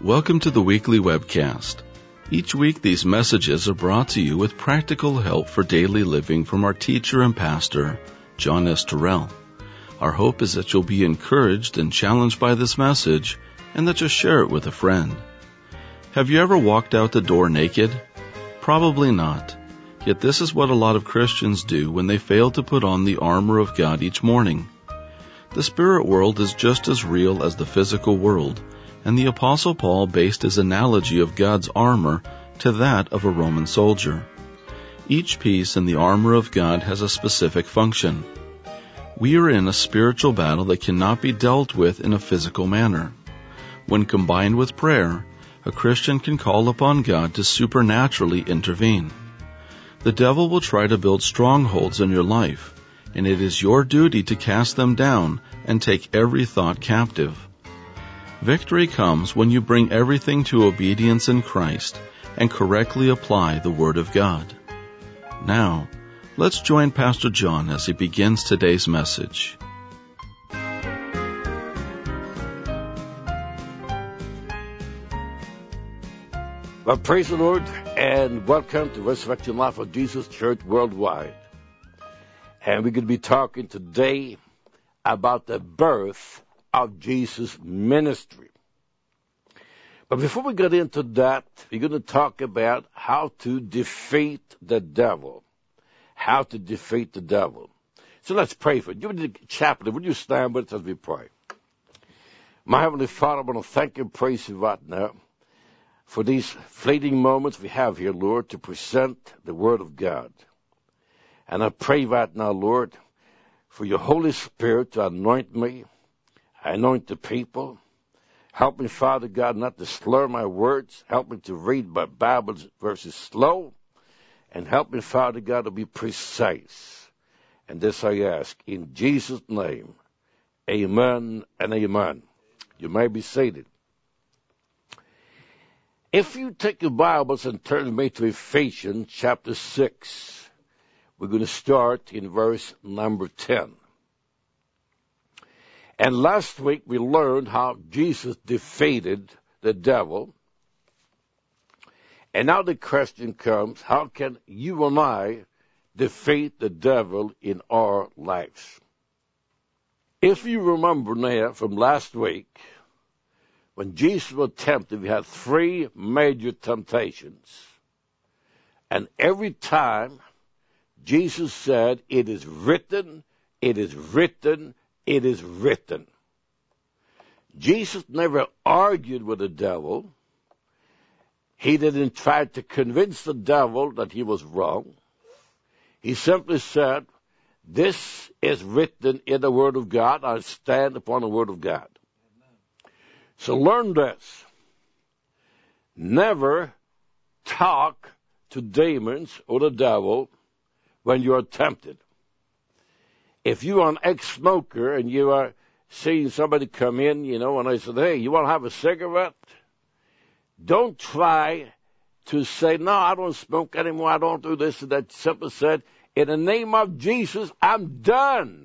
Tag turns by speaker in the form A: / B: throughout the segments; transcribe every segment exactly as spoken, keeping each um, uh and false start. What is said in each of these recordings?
A: Welcome to the weekly webcast. Each week these messages are brought to you with practical help for daily living from our teacher and pastor, John S. Terrell. Our hope is that you'll be encouraged and challenged by this message and that you'll share it with a friend. Have you ever walked out the door naked? Probably not. Yet this is what a lot of Christians do when they fail to put on the armor of God each morning. The spirit world is just as real as the physical world, and the Apostle Paul based his analogy of God's armor to that of a Roman soldier. Each piece in the armor of God has a specific function. We are in a spiritual battle that cannot be dealt with in a physical manner. When combined with prayer, a Christian can call upon God to supernaturally intervene. The devil will try to build strongholds in your life, and it is your duty to cast them down and take every thought captive. Victory comes when you bring everything to obedience in Christ and correctly apply the Word of God. Now, let's join Pastor John as he begins today's message.
B: Well, praise the Lord, and welcome to Resurrection Life of Jesus Church Worldwide. And we're going to be talking today about the birth of Jesus' ministry. But before we get into that, we're going to talk about how to defeat the devil. How to defeat the devil. So let's pray for it. You the chaplain, would you stand with us as we pray? My Heavenly Father, I want to thank you and praise you right now for these fleeting moments we have here, Lord, to present the Word of God. And I pray right now, Lord, for your Holy Spirit to anoint me, anoint the people. Help me, Father God, not to slur my words. Help me to read my Bible verses slow. And help me, Father God, to be precise. And this I ask in Jesus' name. Amen and amen. You may be seated. If you take your Bibles and turn with me to Ephesians chapter six, we're going to start in verse number ten. And last week we learned how Jesus defeated the devil. And now the question comes, how can you and I defeat the devil in our lives? If you remember now from last week, when Jesus was tempted, we had three major temptations. And every time Jesus said, it is written, it is written, it is written. Jesus never argued with the devil. He didn't try to convince the devil that he was wrong. He simply said, this is written in the Word of God. I stand upon the Word of God. Amen. So learn this. Never talk to demons or the devil when you are tempted. If you are an ex-smoker and you are seeing somebody come in, you know, and they said, hey, you want to have a cigarette? Don't try to say, no, I don't smoke anymore, I don't do this and that. Simply said, in the name of Jesus, I'm done.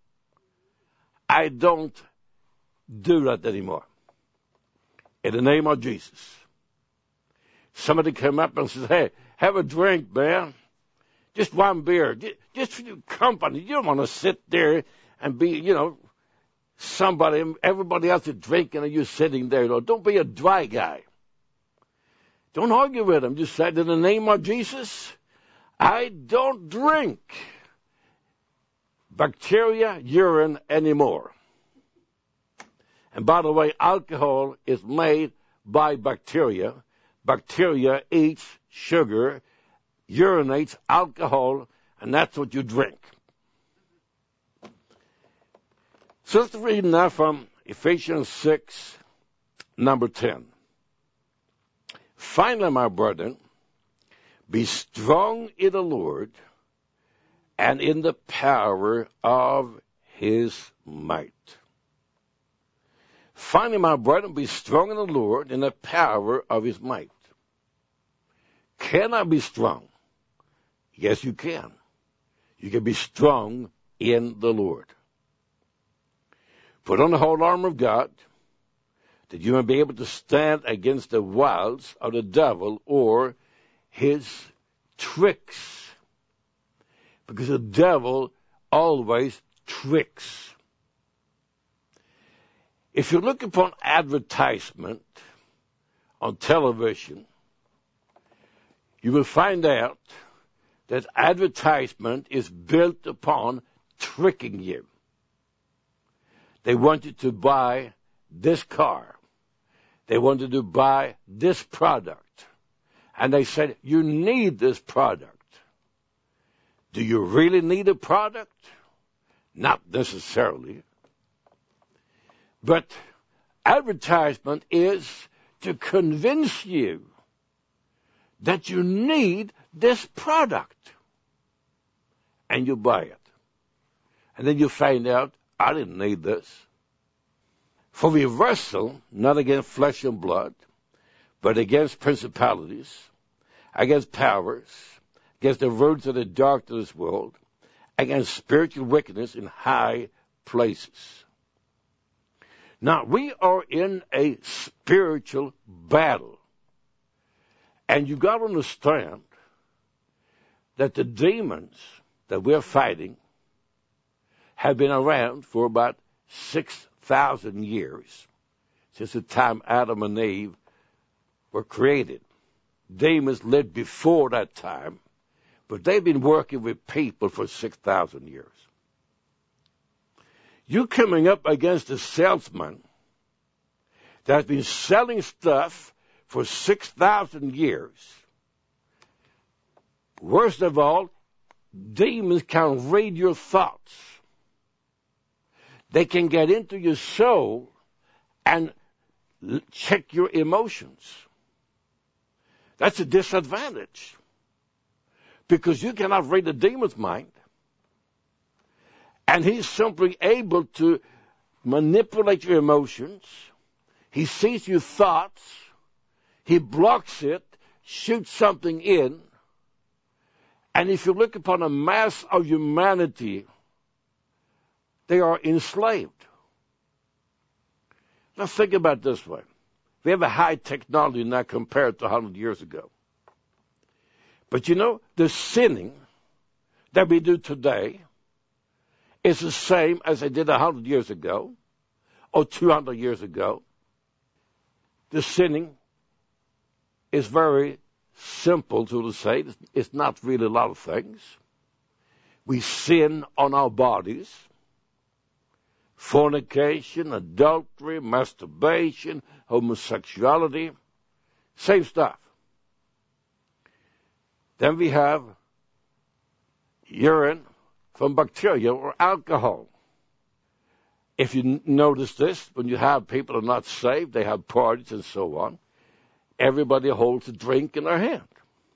B: I don't do that anymore. In the name of Jesus. Somebody came up and said, hey, have a drink, man. Just one beer, just for your company. You don't want to sit there and be, you know, somebody, everybody else is drinking and you're sitting there. You know, don't be a dry guy. Don't argue with him. Just say, in the name of Jesus, I don't drink bacteria, urine anymore. And by the way, alcohol is made by bacteria. Bacteria eats sugar, urinates alcohol, and that's what you drink. So let's read now from Ephesians six, number ten. Finally, my brethren, be strong in the Lord and in the power of his might. Finally, my brethren, be strong in the Lord and the power of his might. Can I be strong? Yes, you can. You can be strong in the Lord. Put on the whole armor of God that you may be able to stand against the wiles of the devil or his tricks. Because the devil always tricks. If you look upon advertisement on television, you will find out that advertisement is built upon tricking you. They want you to buy this car. They want you to buy this product. And they said, you need this product. Do you really need a product? Not necessarily. But advertisement is to convince you that you need this product. And you buy it. And then you find out, I didn't need this. For we wrestle not against flesh and blood, but against principalities, against powers, against the rulers of the darkness of this world, against spiritual wickedness in high places. Now, we are in a spiritual battle. And you've got to understand that the demons that we're fighting have been around for about six thousand years, since the time Adam and Eve were created. Demons lived before that time, but they've been working with people for six thousand years. You're coming up against a salesman that's been selling stuff for six thousand years. Worst of all, demons can read your thoughts. They can get into your soul and check your emotions. That's a disadvantage, because you cannot read the demon's mind. And he's simply able to manipulate your emotions. He sees your thoughts. He blocks it, shoots something in. And if you look upon a mass of humanity, they are enslaved. Now think about it this way. We have a high technology now compared to one hundred years ago. But you know, the sinning that we do today is the same as they did one hundred years ago or two hundred years ago. The sinning is very simple to say. It's not really a lot of things. We sin on our bodies. Fornication, adultery, masturbation, homosexuality, same stuff. Then we have urine from bacteria or alcohol. If you notice this, when you have people who are not saved, they have parties and so on, everybody holds a drink in their hand.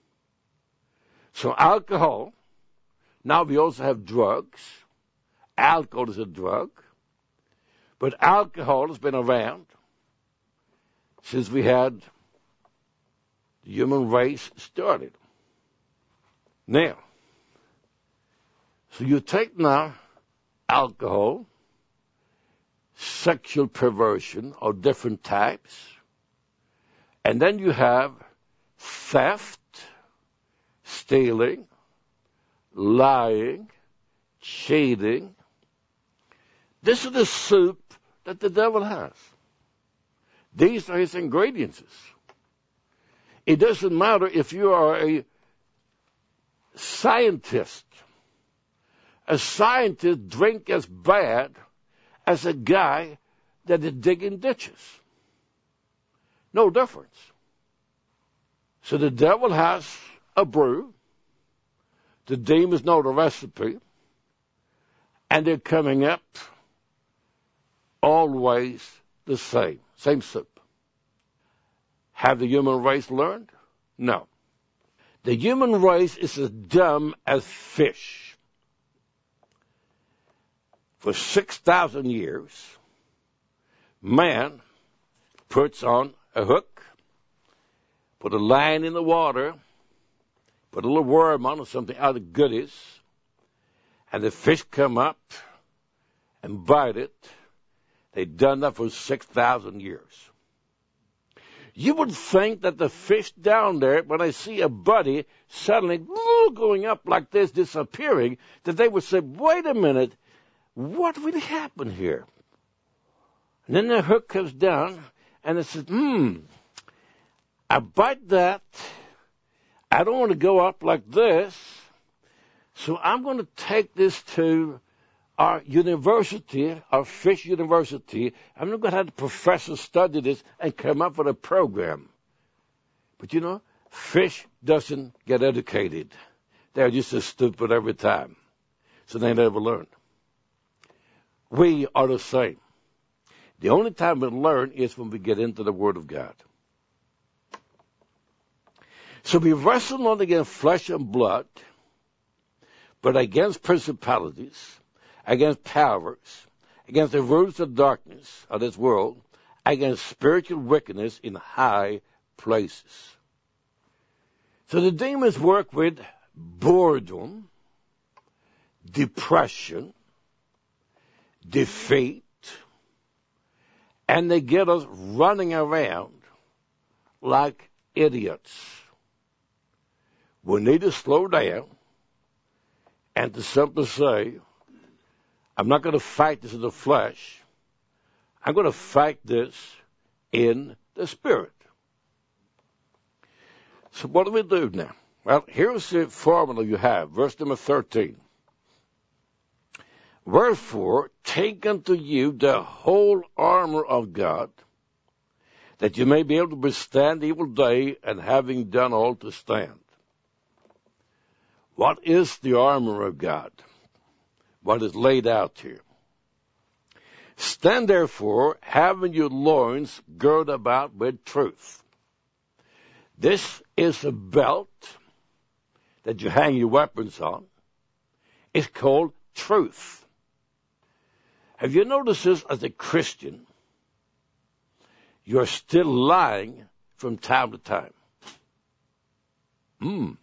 B: So alcohol, now we also have drugs. Alcohol is a drug. But alcohol has been around since we had the human race started. Now, so you take now alcohol, sexual perversion of different types, and then you have theft, stealing, lying, cheating. This is the soup that the devil has. These are his ingredients. It doesn't matter if you are a scientist. A scientist drink as bad as a guy that is digging ditches. No difference. So the devil has a brew. The demons know the recipe. And they're coming up always the same, same soup. Have the human race learned? No. The human race is as dumb as fish. For six thousand years, man puts on a hook, put a line in the water, put a little worm on or something, other goodies, and the fish come up and bite it. They've done that for six thousand years. You would think that the fish down there, when they see a buddy suddenly going up like this, disappearing, that they would say, wait a minute, what really happened here? And then the hook comes down, and it says, hmm, I bite that. I don't want to go up like this, so I'm going to take this to our university, our fish university. I'm not going to have the professor study this and come up with a program. But you know, fish doesn't get educated. They're just as stupid every time. So they never learn. We are the same. The only time we learn is when we get into the Word of God. So we wrestle not against flesh and blood, but against principalities, against powers, against the rulers of darkness of this world, against spiritual wickedness in high places. So the demons work with boredom, depression, defeat, and they get us running around like idiots. We need to slow down and to simply say, I'm not going to fight this in the flesh. I'm going to fight this in the Spirit. So what do we do now? Well, here's the formula you have. Verse number thirteen. Wherefore, take unto you the whole armor of God, that you may be able to withstand the evil day, and having done all to stand. What is the armor of God? What is laid out here? Stand therefore, having your loins girt about with truth. This is a belt that you hang your weapons on. It's called truth. Have you noticed this as a Christian? You're still lying from time to time. Hmm.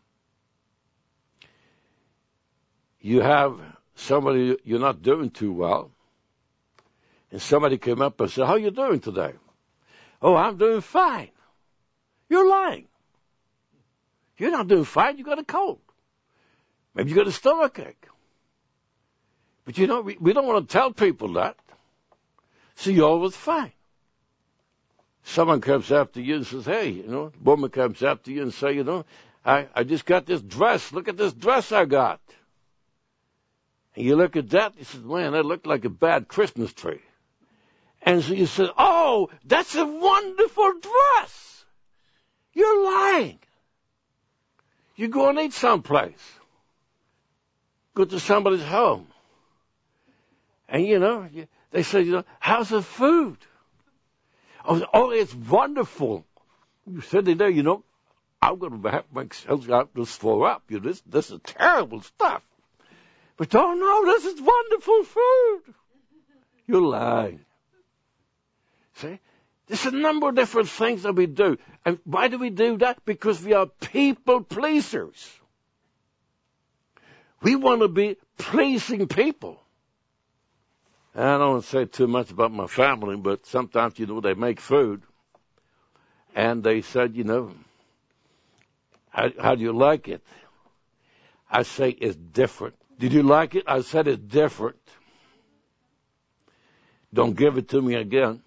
B: You have somebody you're not doing too well, and somebody came up and said, how are you doing today? Oh, I'm doing fine. You're lying. You're not doing fine. You got a cold. Maybe you got a stomachache. But you know, we, we don't want to tell people that. So you're always fine. Someone comes after you and says, hey, you know, a woman comes after you and say, you know, I, I just got this dress. Look at this dress I got. And you look at that, you say, man, that looked like a bad Christmas tree. And so you say, oh, that's a wonderful dress. You're lying. You go and eat someplace. Go to somebody's home. And, you know, they say, you know, how's the food? Oh, oh it's wonderful. You're sitting there, you know, I'm going to have myself just throw up. You know, this, this is terrible stuff. But oh no, this is wonderful food. You're lying. See? There's a number of different things that we do. And why do we do that? Because we are people pleasers. We want to be pleasing people. And I don't want to say too much about my family, but sometimes, you know, they make food. And they said, you know, how, how do you like it? I say it's different. Did you like it? I said it's different. Don't give it to me again.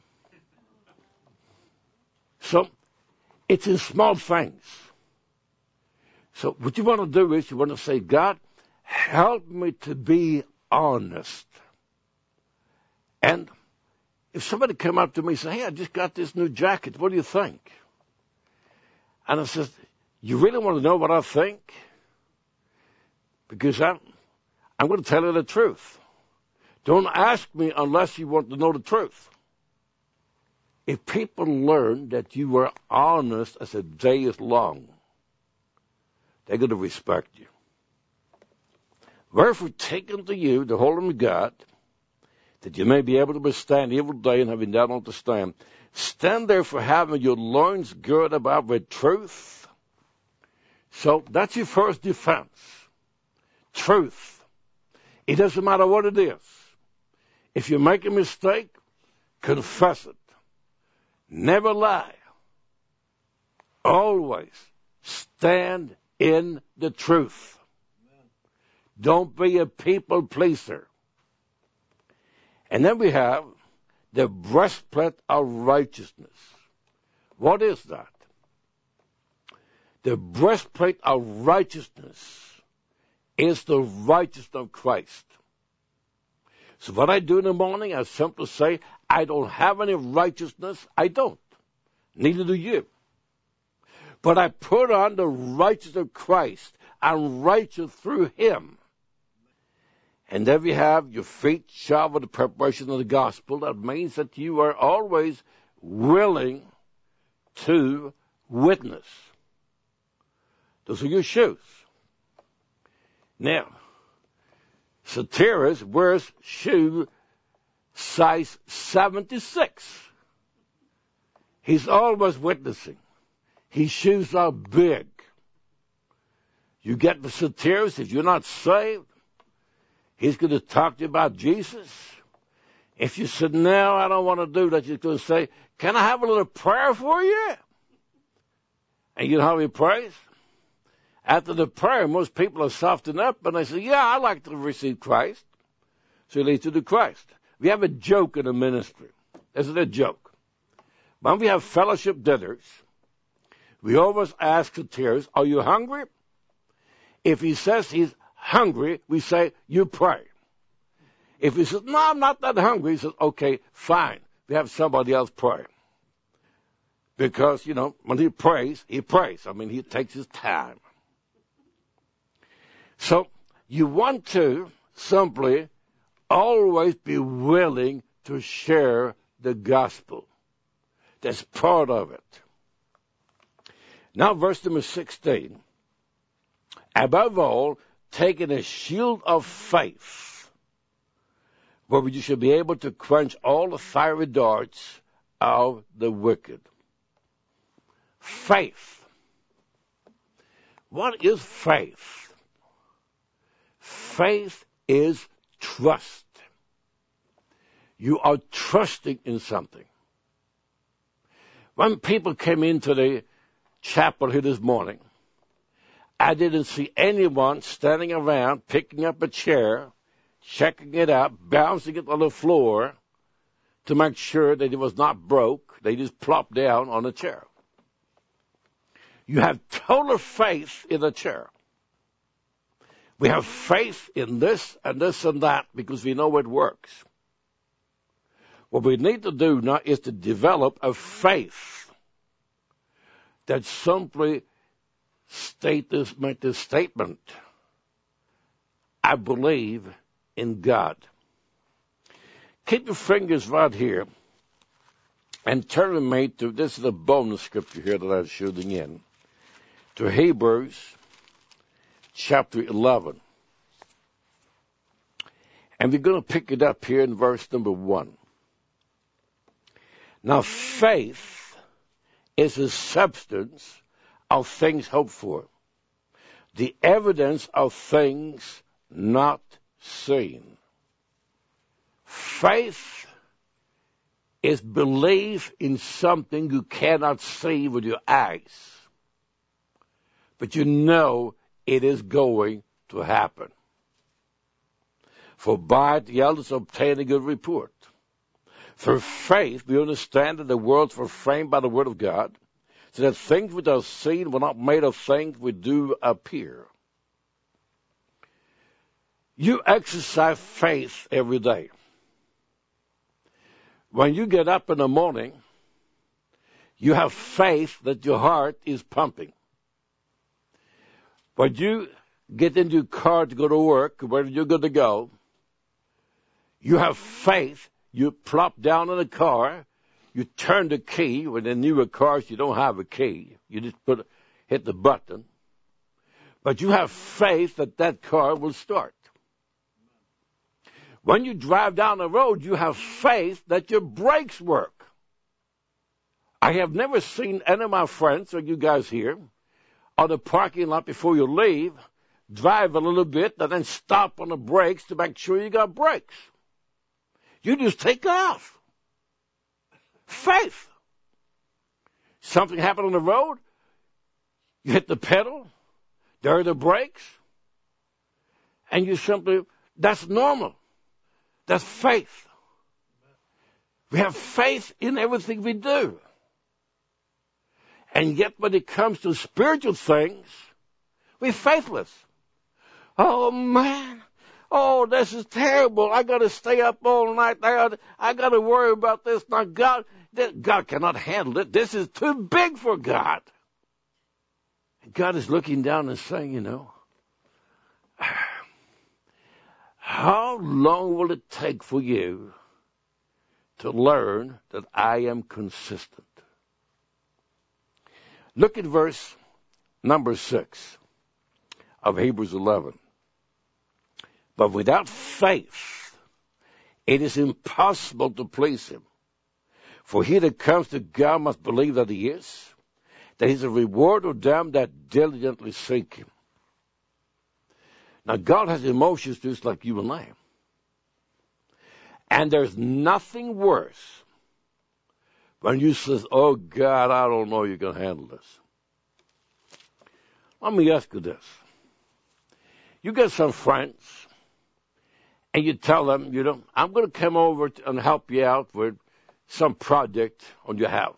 B: So, it's in small things. So, what you want to do is you want to say, God, help me to be honest. And if somebody come up to me and say, hey, I just got this new jacket. What do you think? And I said, you really want to know what I think? Because I'm, I'm going to tell you the truth. Don't ask me unless you want to know the truth. If people learn that you were honest as a day is long, they're going to respect you. Wherefore, take unto you the whole armor of God, that you may be able to withstand the evil day, and having done all to stand. Stand therefore, having your loins girt about with truth. So that's your first defense. Truth. It doesn't matter what it is. If you make a mistake, confess it. Never lie. Always stand in the truth. Don't be a people pleaser. And then we have the breastplate of righteousness. What is that? The breastplate of righteousness is the righteousness of Christ. So what I do in the morning, I simply say, I don't have any righteousness. I don't. Neither do you. But I put on the righteousness of Christ. I'm righteous through Him. And there you have your feet shod with the preparation of the gospel. That means that you are always willing to witness. Those are your shoes. Now, Soteris wears shoe size seventy-six. He's always witnessing. His shoes are big. You get the Soteris, if you're not saved, he's going to talk to you about Jesus. If you said, no, I don't want to do that, he's going to say, can I have a little prayer for you? And you know how he prays? After the prayer, most people are softened up, and they say, yeah, I like to receive Christ. So he leads to the Christ. We have a joke in the ministry. Isn't it a joke? When we have fellowship dinners, we always ask the tears, are you hungry? If he says he's hungry, we say, you pray. If he says, no, I'm not that hungry, he says, okay, fine. We have somebody else pray. Because, you know, when he prays, he prays. I mean, he takes his time. So you want to simply always be willing to share the gospel. That's part of it. Now, verse number sixteen. Above all, taking a shield of faith, where you should be able to quench all the fiery darts of the wicked. Faith. What is faith? Faith is trust. You are trusting in something. When people came into the chapel here this morning, I didn't see anyone standing around picking up a chair, checking it out, bouncing it on the floor to make sure that it was not broke. They just plopped down on a chair. You have total faith in a chair. We have faith in this and this and that because we know it works. What we need to do now is to develop a faith that simply state this, make this statement. I believe in God. Keep your fingers right here and turn with me to, this is a bonus scripture here that I'm shooting in, to Hebrews chapter eleven. And we're going to pick it up here in verse number one. Now, faith is the substance of things hoped for, the evidence of things not seen. Faith is belief in something you cannot see with your eyes, but you know it is going to happen. For by it the elders obtain a good report. Through faith we understand that the worlds were framed by the word of God, so that things which are seen were not made of things which do appear. You exercise faith every day. When you get up in the morning, you have faith that your heart is pumping. When you get into your car to go to work, where you're going to go, you have faith. You plop down in the car, you turn the key. When in newer cars, you don't have a key. You just put, hit the button. But you have faith that that car will start. When you drive down the road, you have faith that your brakes work. I have never seen any of my friends, or you guys here, on the parking lot before you leave, drive a little bit and then stop on the brakes to make sure you got brakes. You just take off. Faith. Something happened on the road, You hit the pedal, there are the brakes, and you simply, that's normal. That's faith. We have faith in everything we do. And yet when it comes to spiritual things, we're faithless. Oh, man. Oh, this is terrible. I got to stay up all night. I got to worry about this. Now, God, God cannot handle it. This is too big for God. And God is looking down and saying, you know, how long will it take for you to learn that I am consistent? Look at verse number six of Hebrews eleven. But without faith, it is impossible to please him. For he that comes to God must believe that he is, that he's a reward of them that diligently seek him. Now, God has emotions just like you and I. And there's nothing worse when you say, oh, God, I don't know you can handle this. Let me ask you this. You get some friends, and you tell them, you know, I'm going to come over and help you out with some project on your house.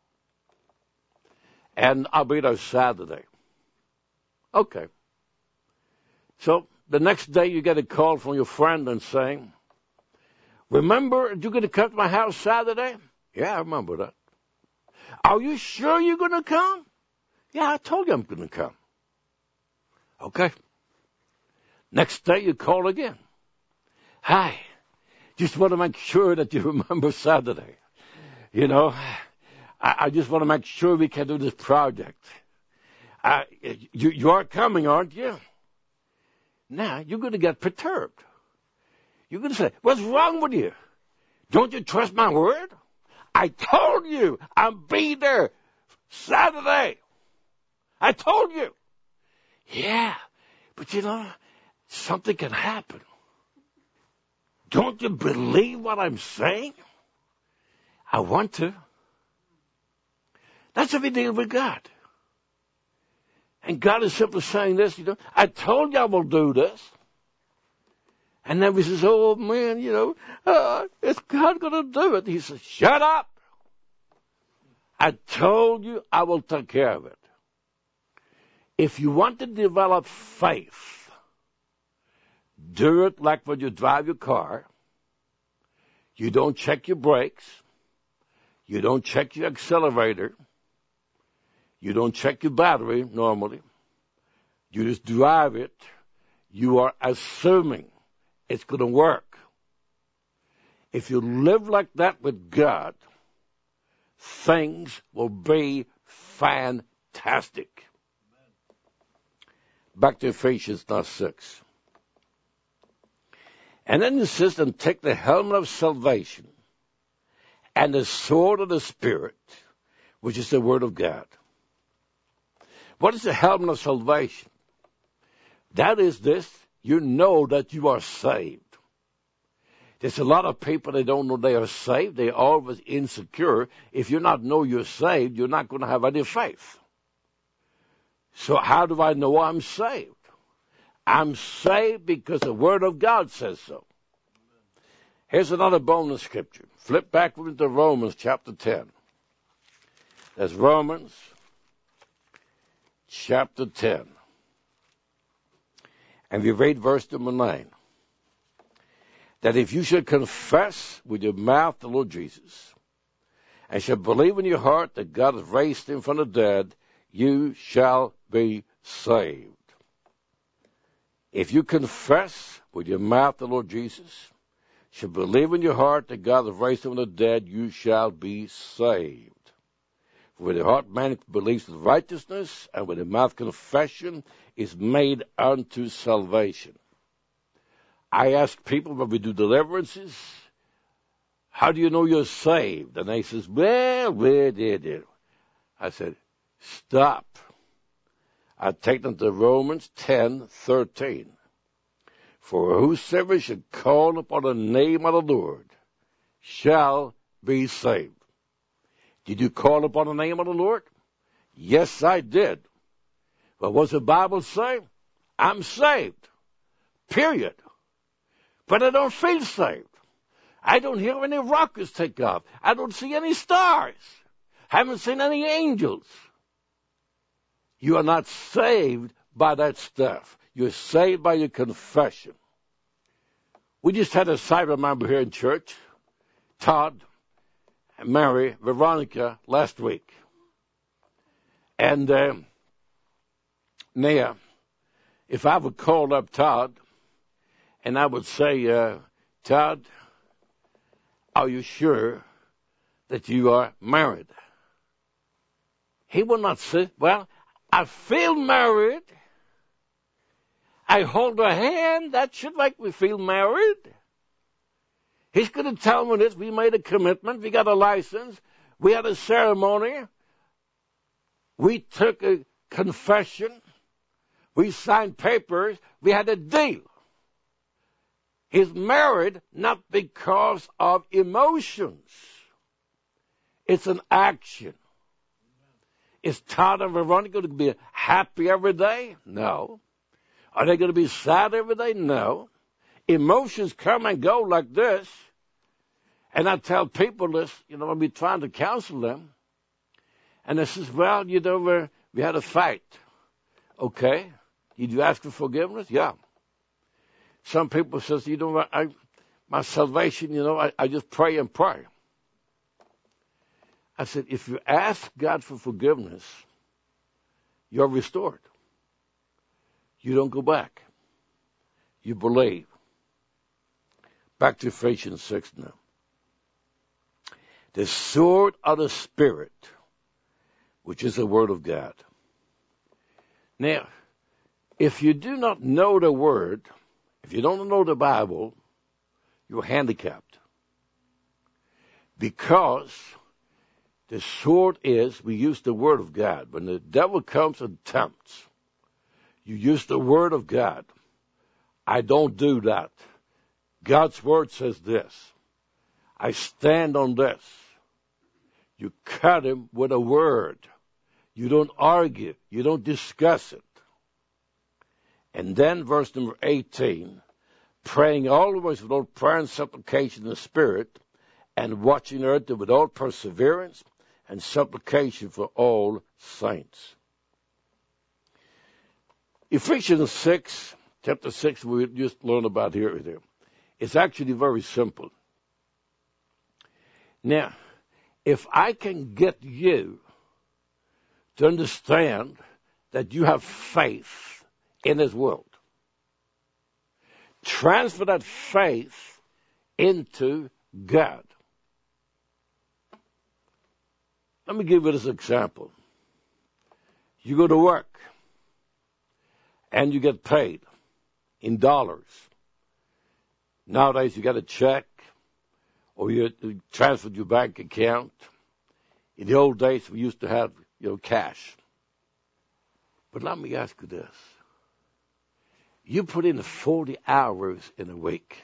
B: And I'll be there Saturday. Okay. So the next day you get a call from your friend and saying, remember, you're going to come to my house Saturday? Yeah, I remember that. Are you sure you're going to come? Yeah, I told you I'm going to come. Okay. Next day you call again. Hi, just want to make sure that you remember Saturday. You know, I, I just want to make sure we can do this project. Uh, you, you are coming, aren't you? Now, you're going to get perturbed. You're going to say, what's wrong with you? Don't you trust my word? I told you I'll be there Saturday. I told you. Yeah, but you know, something can happen. Don't you believe what I'm saying? I want to. That's how we deal with God. And God is simply saying this, you know, I told you I will do this. And then he says, oh, man, you know, uh, is God going to do it? He says, shut up. I told you I will take care of it. If you want to develop faith, do it like when you drive your car. You don't check your brakes. You don't check your accelerator. You don't check your battery normally. You just drive it. You are assuming it's going to work. If you live like that with God, things will be fantastic. Back to Ephesians six. And then it says, and take the helmet of salvation and the sword of the Spirit, which is the Word of God. What is the helmet of salvation? That is this, you know that you are saved. There's a lot of people that don't know they are saved. They're always insecure. If you not know you're saved, you're not going to have any faith. So how do I know I'm saved? I'm saved because the Word of God says so. Here's another bonus scripture. Flip back into Romans chapter ten. That's Romans chapter ten. And we read verse number nine. That if you should confess with your mouth the Lord Jesus, and shall believe in your heart that God has raised him from the dead, you shall be saved. If you confess with your mouth the Lord Jesus, shall believe in your heart that God has raised him from the dead, you shall be saved. For with the heart man believes in righteousness, and with the mouth confession is made unto salvation. I ask people when we do deliverances, how do you know you're saved? And they says, well, where did it? I said, stop. I take them to Romans ten thirteen. For whosoever should call upon the name of the Lord shall be saved. Did you call upon the name of the Lord? Yes, I did. Well, what's the Bible say? I'm saved. Period. But I don't feel saved. I don't hear any rockets take off. I don't see any stars. Haven't seen any angels. You are not saved by that stuff. You're saved by your confession. We just had a cyber member here in church, Todd, Mary, Veronica, last week. And uh, Nia, if I would call up Todd and I would say, uh, Todd, are you sure that you are married? He will not say, well, I feel married. I hold her hand. That should make me feel married. He's going to tell me this. We made a commitment. We got a license. We had a ceremony. We took a confession. We signed papers. We had a deal. He's married not because of emotions. It's an action. Is Todd and Veronica going to be happy every day? No. Are they going to be sad every day? No. Emotions come and go like this. And I tell people this, you know, I'll be trying to counsel them. And they says, well, you know, we we had a fight. Okay. Did you ask for forgiveness? Yeah. Some people says, you know, I, my salvation, you know, I, I just pray and pray. I said, if you ask God for forgiveness, you're restored. You don't go back. You believe. Back to Ephesians six now. The sword of the Spirit, which is the Word of God. Now, if you do not know the Word, if you don't know the Bible, you're handicapped. Because the sword is, we use the Word of God. When the devil comes and tempts, you use the Word of God. I don't do that. God's Word says this. I stand on this. You cut him with a word. You don't argue. You don't discuss it. And then verse number eighteen, praying always with all prayer and supplication in the Spirit, and watching earth with all perseverance and supplication for all saints. Ephesians six, chapter six, we just learned about here. It's actually very simple. Now, if I can get you to understand that you have faith in this world, transfer that faith into God. Let me give you this example. You go to work and you get paid in dollars. Nowadays you get a check or you transferred your bank account. In the old days we used to have, you know, cash. But let me ask you this. You put in forty hours in a week.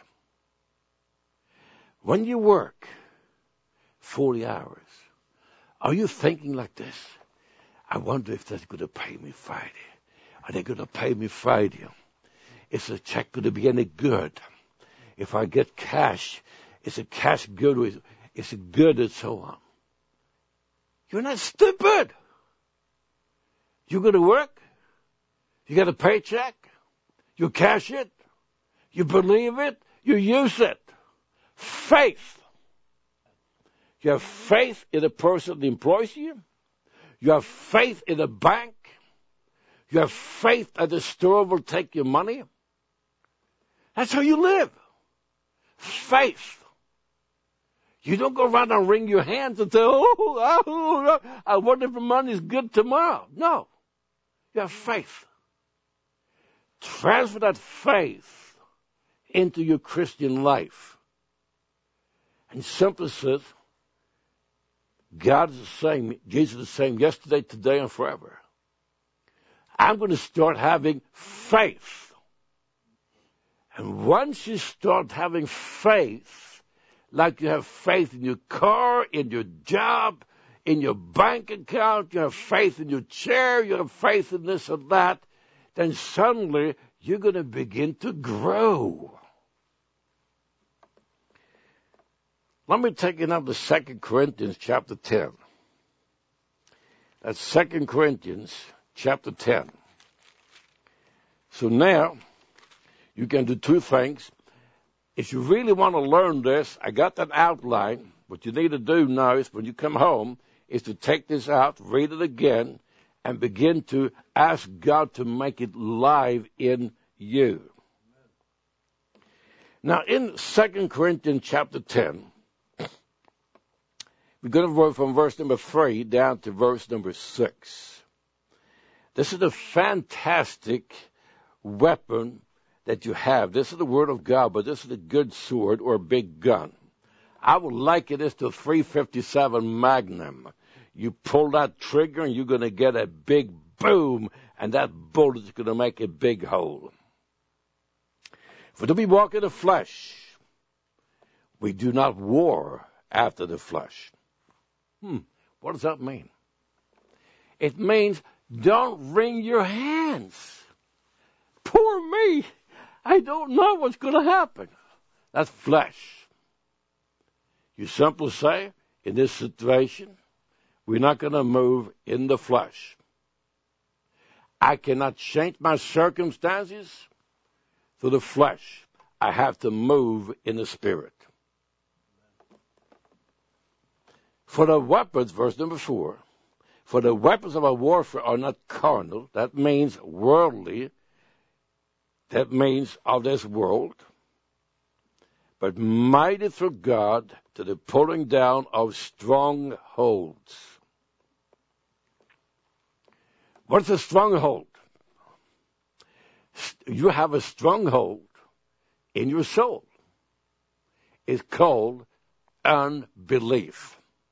B: When you work forty hours, are you thinking like this? I wonder if they're going to pay me Friday. Are they going to pay me Friday? Is the check going to be any good? If I get cash, is the cash good? Or is it good and so on? You're not stupid. You go to work. You get a paycheck. You cash it. You believe it. You use it. Faith. You have faith in the person that employs you. You have faith in the bank. You have faith that the store will take your money. That's how you live. Faith. You don't go around and wring your hands and say, oh, oh, I wonder if the money's good tomorrow. No. You have faith. Transfer that faith into your Christian life. And simply says, God is the same, Jesus is the same yesterday, today, and forever. I'm going to start having faith. And once you start having faith, like you have faith in your car, in your job, in your bank account, you have faith in your chair, you have faith in this or that, then suddenly you're going to begin to grow. Let me take you now to Second Corinthians chapter ten. That's Second Corinthians chapter ten. So now, you can do two things. If you really want to learn this, I got that outline. What you need to do now is when you come home is to take this out, read it again, and begin to ask God to make it live in you. Now, in Second Corinthians chapter ten, we're going to go from verse number three down to verse number six. This is a fantastic weapon that you have. This is the Word of God, but this is a good sword or a big gun. I would liken this to a three fifty-seven Magnum. You pull that trigger and you're going to get a big boom, and that bullet is going to make a big hole. For do we walk in the flesh? We do not war after the flesh. Hmm, what does that mean? It means don't wring your hands. Poor me. I don't know what's going to happen. That's flesh. You simply say, in this situation, we're not going to move in the flesh. I cannot change my circumstances through the flesh. I have to move in the Spirit. For the weapons, verse number four, for the weapons of our warfare are not carnal. That means worldly. That means of this world. But mighty through God to the pulling down of strongholds. What's a stronghold? You have a stronghold in your soul. It's called unbelief.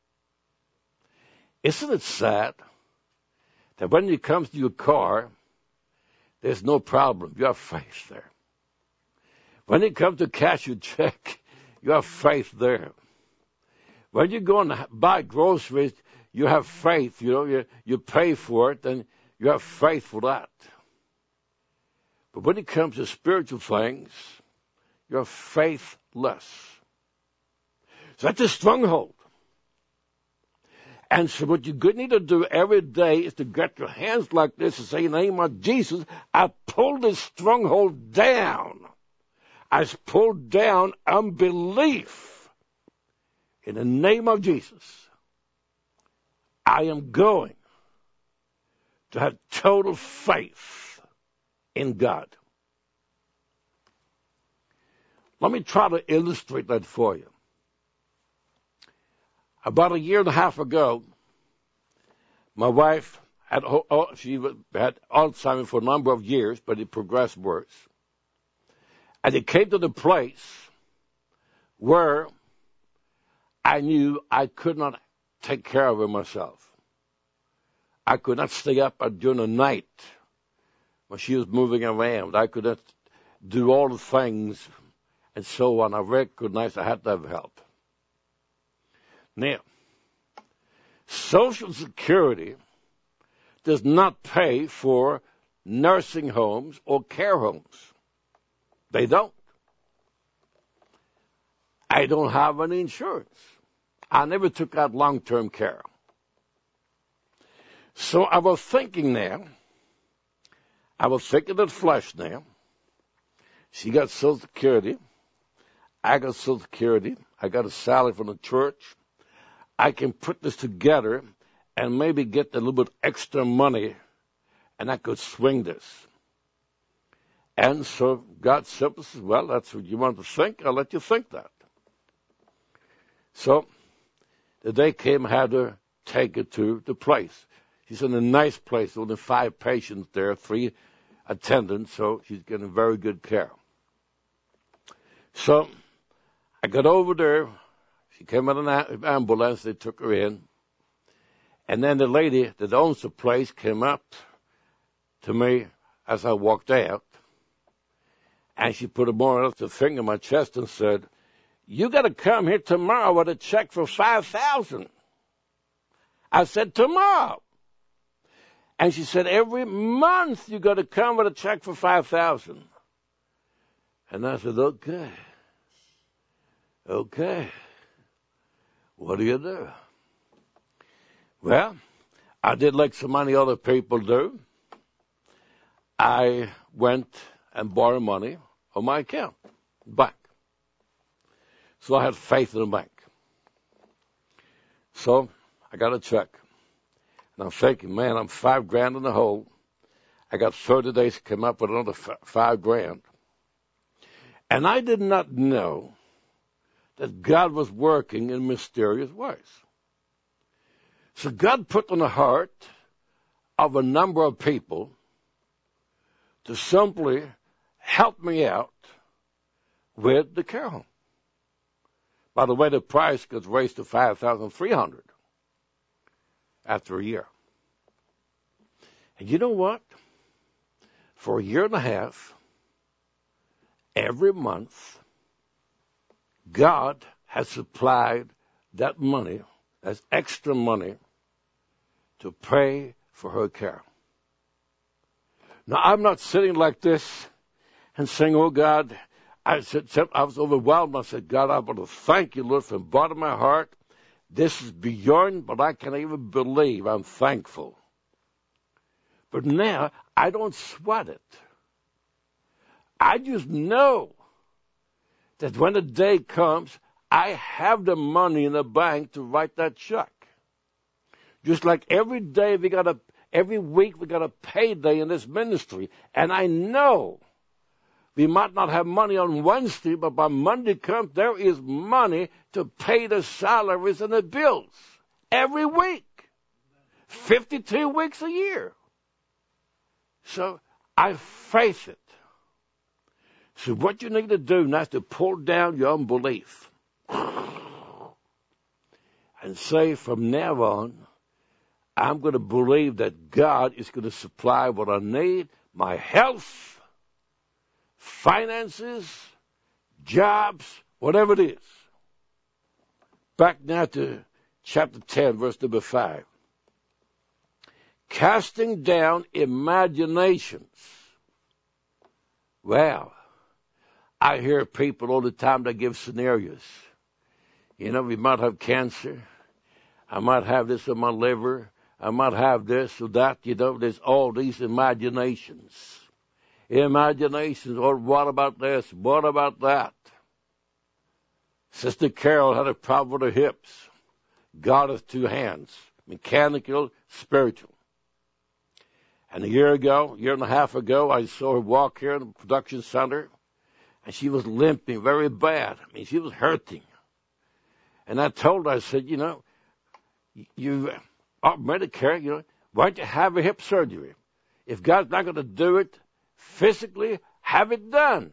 B: Isn't it sad that when it comes to your car, there's no problem. You have faith there. When it comes to cash your check, you have faith there. When you go and buy groceries, you have faith. You know, you, you pay for it, and you have faith for that. But when it comes to spiritual things, you're faithless. So that's a stronghold. And so what you need to do every day is to get your hands like this and say, in the name of Jesus, I pull this stronghold down. I pull down unbelief. In the name of Jesus, I am going to have total faith in God. Let me try to illustrate that for you. About a year and a half ago, my wife had she had Alzheimer's for a number of years, but it progressed worse. And it came to the place where I knew I could not take care of her myself. I could not stay up during the night when she was moving around. I could not do all the things and so on. I recognized I had to have help. Now, Social Security does not pay for nursing homes or care homes. They don't. I don't have any insurance. I never took out long-term care. So I was thinking now, I was thinking of flesh now. She got Social Security. I got Social Security. I got a salary from the church. I can put this together and maybe get a little bit extra money, and I could swing this. And so God simply says, well, that's what you want to think. I'll let you think that. So the day came, I had to take her to the place. She's in a nice place, only five patients there, three attendants, so she's getting very good care. So I got over there. She came in an ambulance. They took her in. And then the lady that owns the place came up to me as I walked out. And she put a more or less a finger in my chest and said, you got to come here tomorrow with a check for five thousand dollars. I said, tomorrow. And she said, every month you got to come with a check for five thousand dollars. And I said, okay. Okay. What do you do? Well, I did like so many other people do. I went and borrowed money on my account, bank. So I had faith in the bank. So I got a check. And I'm thinking, man, I'm five grand in the hole. I got thirty days to come up with another f- five grand. And I did not know that God was working in mysterious ways. So God put on the heart of a number of people to simply help me out with the care home. By the way, the price got raised to five thousand three hundred dollars after a year. And you know what? For a year and a half, every month, God has supplied that money, as extra money, to pay for her care. Now, I'm not sitting like this and saying, oh, God, I said, I was overwhelmed. I said, God, I want to thank you, Lord, from the bottom of my heart. This is beyond what I can even believe. I'm thankful. But now, I don't sweat it. I just know that when the day comes, I have the money in the bank to write that check. Just like every day we got a, every week we got a payday in this ministry. And I know we might not have money on Wednesday, but by Monday comes, there is money to pay the salaries and the bills every week. fifty-two weeks a year. So I face it. So what you need to do now is to pull down your unbelief and say, from now on, I'm going to believe that God is going to supply what I need, my health, finances, jobs, whatever it is. Back now to chapter ten, verse number five. Casting down imaginations. Well, I hear people all the time that give scenarios. You know, we might have cancer. I might have this in my liver. I might have this or that. You know, there's all these imaginations. Imaginations. Or what about this? What about that? Sister Carol had a problem with her hips. God has two hands. Mechanical, spiritual. And a year ago, a year and a half ago, I saw her walk here in the production center. And she was limping very bad. I mean, she was hurting. And I told her, I said, you know, you are Medicare, you know, why don't you have a hip surgery? If God's not going to do it physically, have it done.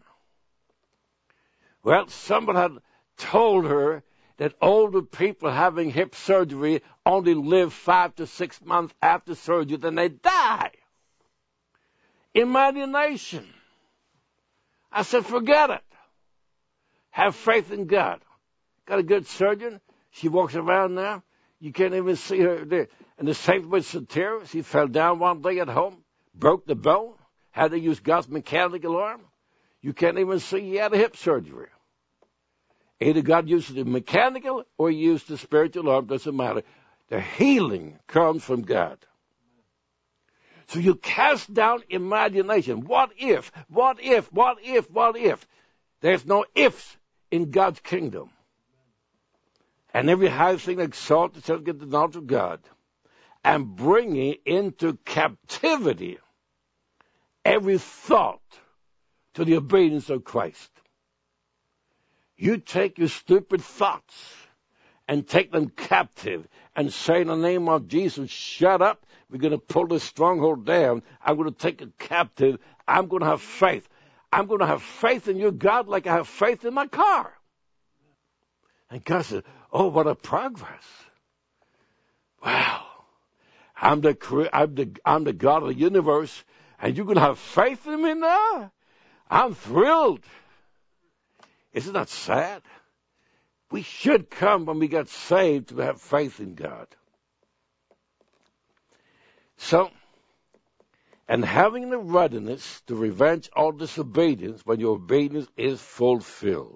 B: Well, someone had told her that older people having hip surgery only live five to six months after surgery, then they die. Imagination. I said, forget it. Have faith in God. Got a good surgeon. She walks around now. You can't even see her there. And the same with Satira. She fell down one day at home, broke the bone, had to use God's mechanical arm. You can't even see he had a hip surgery. Either God uses the mechanical or he used the spiritual arm. Doesn't matter. The healing comes from God. So you cast down imagination. What if? What if? What if? What if? There's no ifs in God's kingdom. And every high thing exalted shall get the knowledge of God. And bringing into captivity every thought to the obedience of Christ. You take your stupid thoughts and take them captive and say in the name of Jesus, shut up. We're going to pull this stronghold down. I'm going to take it captive. I'm going to have faith. I'm going to have faith in your God like I have faith in my car. And God said, oh, what a progress. Wow. I'm the, I'm the, I'm the God of the universe, and you're going to have faith in me now? I'm thrilled. Isn't that sad? We should come when we get saved to have faith in God. So, and having the readiness to revenge all disobedience when your obedience is fulfilled.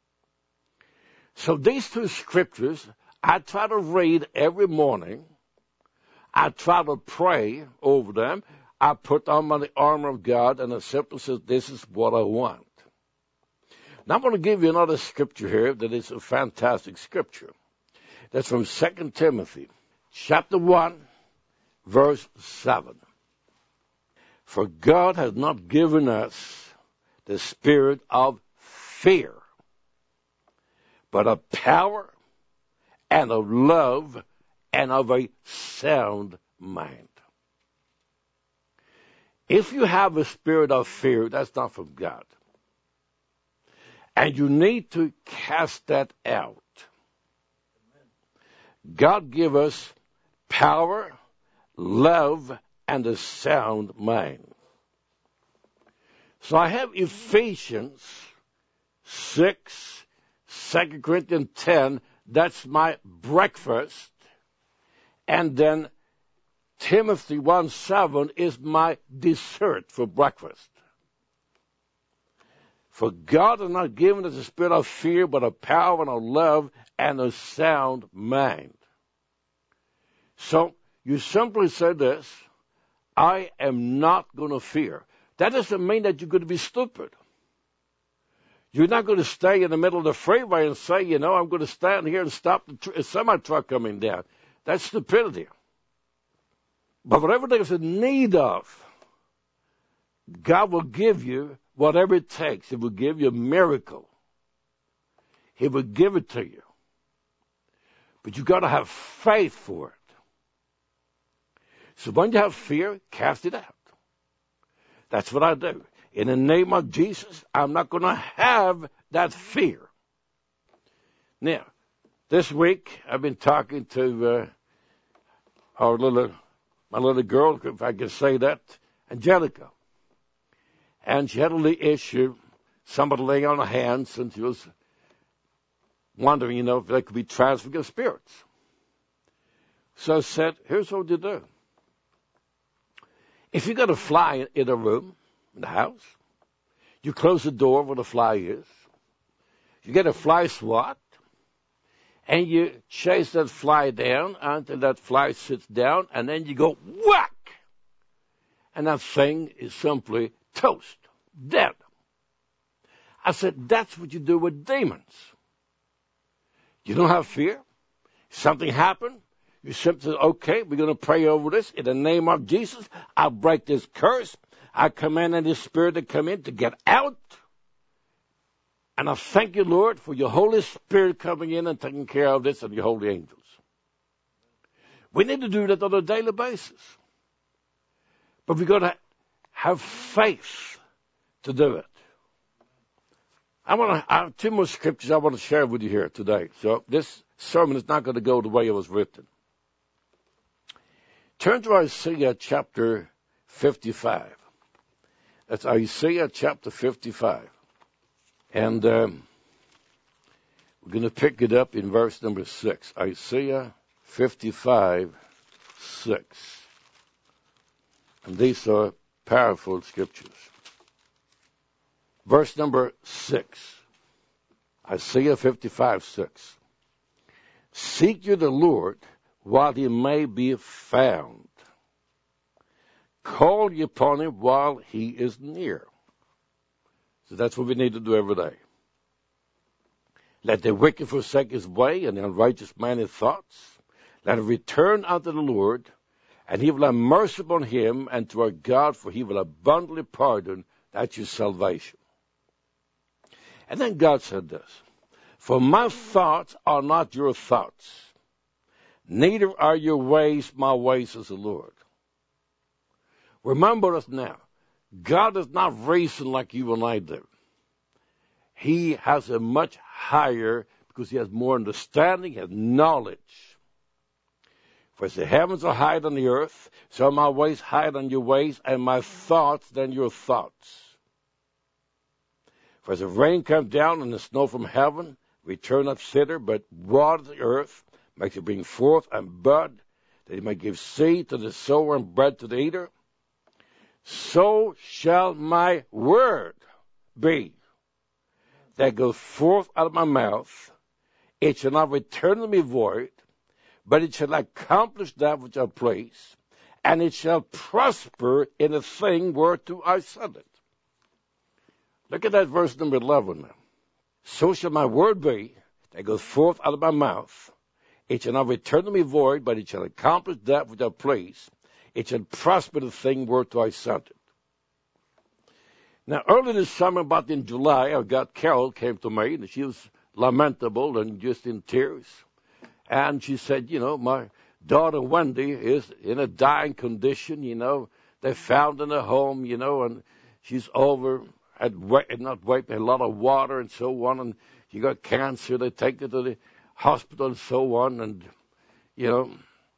B: So these two scriptures, I try to read every morning. I try to pray over them. I put on my, the armor of God, and it simply says, this is what I want. Now I'm going to give you another scripture here that is a fantastic scripture. That's from Second Timothy, chapter one, verse seven. For God has not given us the spirit of fear, but of power and of love and of a sound mind. If you have a spirit of fear, that's not from God. And you need to cast that out. God give us power, love, and a sound mind. So I have Ephesians six, Second Corinthians ten, that's my breakfast. And then Timothy one seven is my dessert for breakfast. For God has not given us a spirit of fear, but of power and of love and a sound mind. So you simply say this, I am not going to fear. That doesn't mean that you're going to be stupid. You're not going to stay in the middle of the freeway and say, you know, I'm going to stand here and stop the tr- semi-truck coming down. That's stupidity. But whatever there's a need of, God will give you whatever it takes. He will give you a miracle. He will give it to you. But you've got to have faith for it. So when you have fear, cast it out. That's what I do. In the name of Jesus, I'm not going to have that fear. Now, this week, I've been talking to uh, our little, my little girl, if I can say that, Angelica. And she had a little issue, somebody laying on her hands, and she was wondering, you know, if they could be transferred of spirits. So I said, here's what you do. If you got a fly in a room, in the house, you close the door where the fly is. You get a fly swat, and you chase that fly down until that fly sits down, and then you go whack, and that thing is simply toast, dead. I said, that's what you do with demons. You don't have fear. Something happened. You simply say, okay, we're going to pray over this. In the name of Jesus, I break this curse. I command any spirit to come in to get out. And I thank you, Lord, for your Holy Spirit coming in and taking care of this and your holy angels. We need to do that on a daily basis. But we've got to have faith to do it. I want to I have two more scriptures I want to share with you here today. So this sermon is not going to go the way it was written. Turn to Isaiah chapter fifty-five. That's Isaiah chapter fifty-five. And um, we're going to pick it up in verse number six. Isaiah fifty-five, six. And these are powerful scriptures. Verse number six. Isaiah fifty-five, six. Seek ye the Lord while he may be found. Call ye upon him while he is near. So that's what we need to do every day. Let the wicked forsake his way, and the unrighteous man his thoughts. Let him return unto the Lord, and he will have mercy upon him, and to our God, for he will abundantly pardon. That's your salvation. And then God said this, for my thoughts are not your thoughts, neither are your ways my ways, says the Lord. Remember us now. God does not reason like you and I do. He has a much higher, because he has more understanding, he has knowledge. For as the heavens are higher than the earth, so are my ways higher than your ways, and my thoughts than your thoughts. For as the rain comes down and the snow from heaven, return not thither, but water the earth, makes it bring forth and bud, that he may give seed to the sower and bread to the eater, so shall my word be that goes forth out of my mouth. It shall not return to me void, but it shall accomplish that which I please, and it shall prosper in the thing whereto I sent it. Look at that verse number eleven now. So shall my word be that goes forth out of my mouth. It shall not return to me void, but it shall accomplish that which I please. It shall prosper the thing whereto I sent it. Now, early this summer, about in July, I got Carol came to me, and she was lamentable and just in tears. And she said, you know, my daughter Wendy is in a dying condition, you know. They found her in a home, you know, and she's over, had not wiped a lot of water and so on, and she got cancer. They take her to the hospital and so on, and, you know,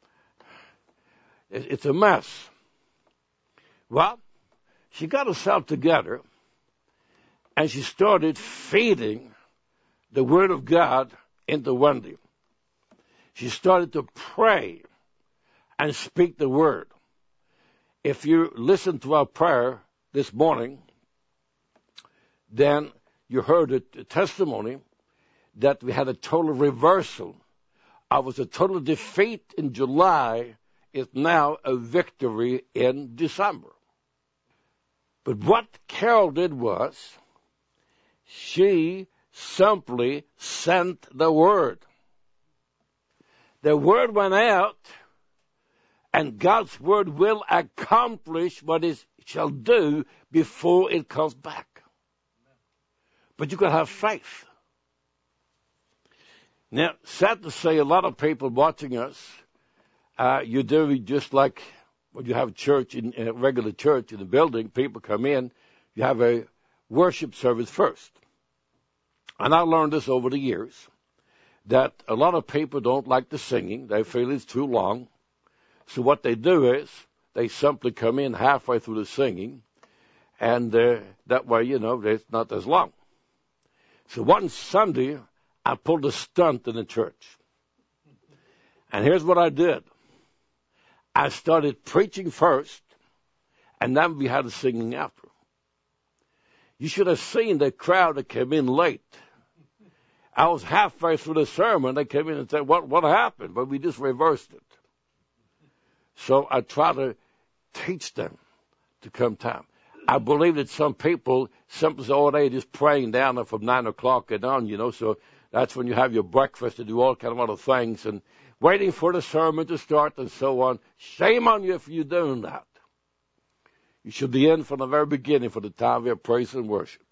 B: it, it's a mess. Well, she got herself together, and she started feeding the Word of God into Wendy. She started to pray and speak the Word. If you listen to our prayer this morning, then you heard a testimony that we had a total reversal. I was a total defeat in July, is now a victory in December. But what Carol did was, she simply sent the Word. The Word went out, and God's Word will accomplish what it shall do before it comes back. But you got to have faith. Now, sad to say, a lot of people watching us, uh, you do just like when you have church, in a regular church in the building, people come in, you have a worship service first. And I learned this over the years, that a lot of people don't like the singing. They feel it's too long. So what they do is they simply come in halfway through the singing, and uh, that way, you know, it's not as long. So one Sunday, I pulled a stunt in the church. And here's what I did. I started preaching first, and then we had the singing after. You should have seen the crowd that came in late. I was halfway through the sermon. They came in and said, what, what happened? But we just reversed it. So I try to teach them to come time. I believe that some people simply say, oh, they're just praying down there from nine o'clock and on, you know, so that's when you have your breakfast and do all kind of other things and waiting for the sermon to start and so on. Shame on you if you're doing that. You should be in from the very beginning for the time of your praise and worship.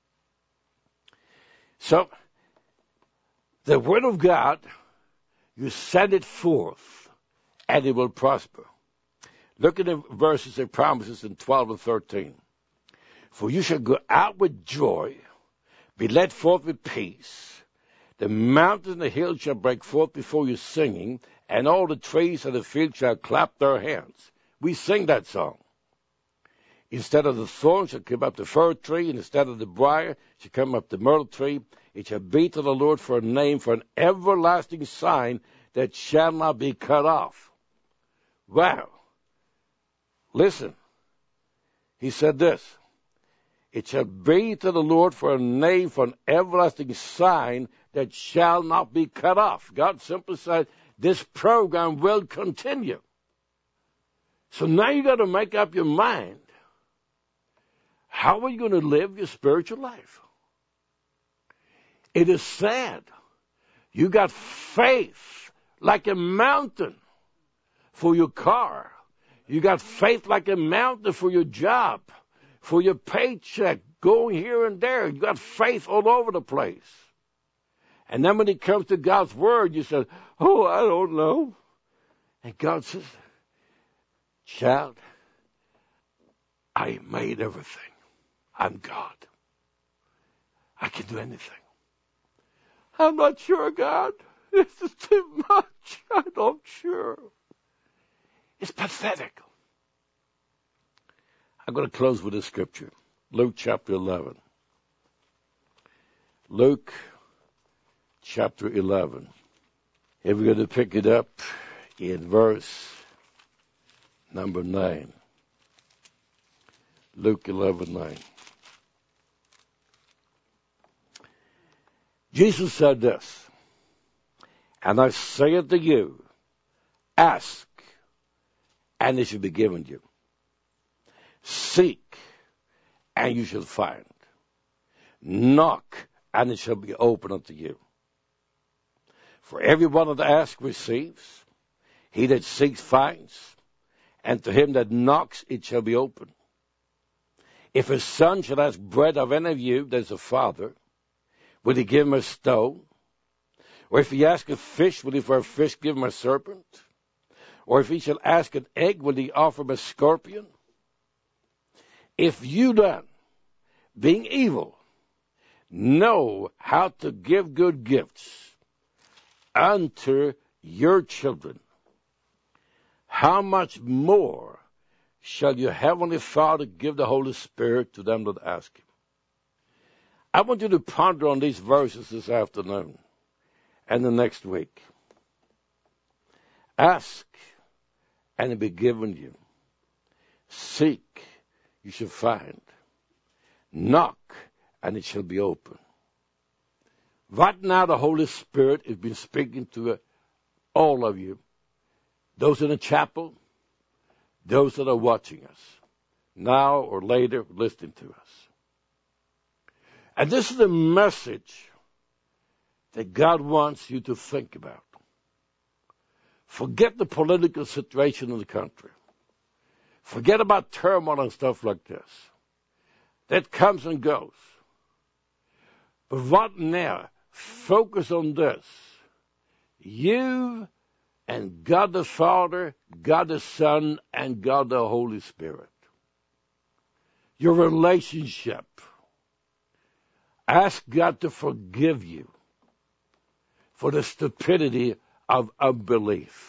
B: So, the Word of God, you send it forth, and it will prosper. Look at the verses it promises in twelve and thirteen. For you shall go out with joy, be led forth with peace. The mountains and the hills shall break forth before you singing, and all the trees of the field shall clap their hands. We sing that song. Instead of the thorn shall come up the fir tree, and instead of the briar shall come up the myrtle tree. It shall be to the Lord for a name, for an everlasting sign that shall not be cut off. Wow. Listen. He said this. It shall be to the Lord for a name, for an everlasting sign that shall not be cut off. God simply said, this program will continue. So now you got to make up your mind. How are you going to live your spiritual life? It is sad. You got faith like a mountain for your car. You got faith like a mountain for your job, for your paycheck, going here and there. You got faith all over the place. And then when it comes to God's Word, you say, oh, I don't know. And God says, child, I made everything. I'm God. I can do anything. I'm not sure, God. This is too much. I'm not sure. It's pathetic. I'm going to close with this scripture. Luke chapter eleven. Luke chapter eleven. Here we're going to pick it up in verse number nine. Luke eleven nine. Jesus said this, and I say unto you, ask, and it shall be given you. Seek, and you shall find. Knock, and it shall be opened unto you. For everyone that asks receives, he that seeks finds, and to him that knocks it shall be opened. If a son shall ask bread of any of you that is a father, will he give him a stone? Or if he ask a fish, will he for a fish give him a serpent? Or if he shall ask an egg, will he offer him a scorpion? If you then, being evil, know how to give good gifts unto your children, how much more shall your heavenly Father give the Holy Spirit to them that ask him? I want you to ponder on these verses this afternoon and the next week. Ask, and it be given you. Seek, you shall find. Knock, and it shall be open. Right now, the Holy Spirit has been speaking to all of you, those in the chapel, those that are watching us, now or later listening to us. And this is a message that God wants you to think about. Forget the political situation in the country. Forget about turmoil and stuff like this. That comes and goes. But right now, focus on this. You and God the Father, God the Son, and God the Holy Spirit. Your relationship. Ask God to forgive you for the stupidity of unbelief.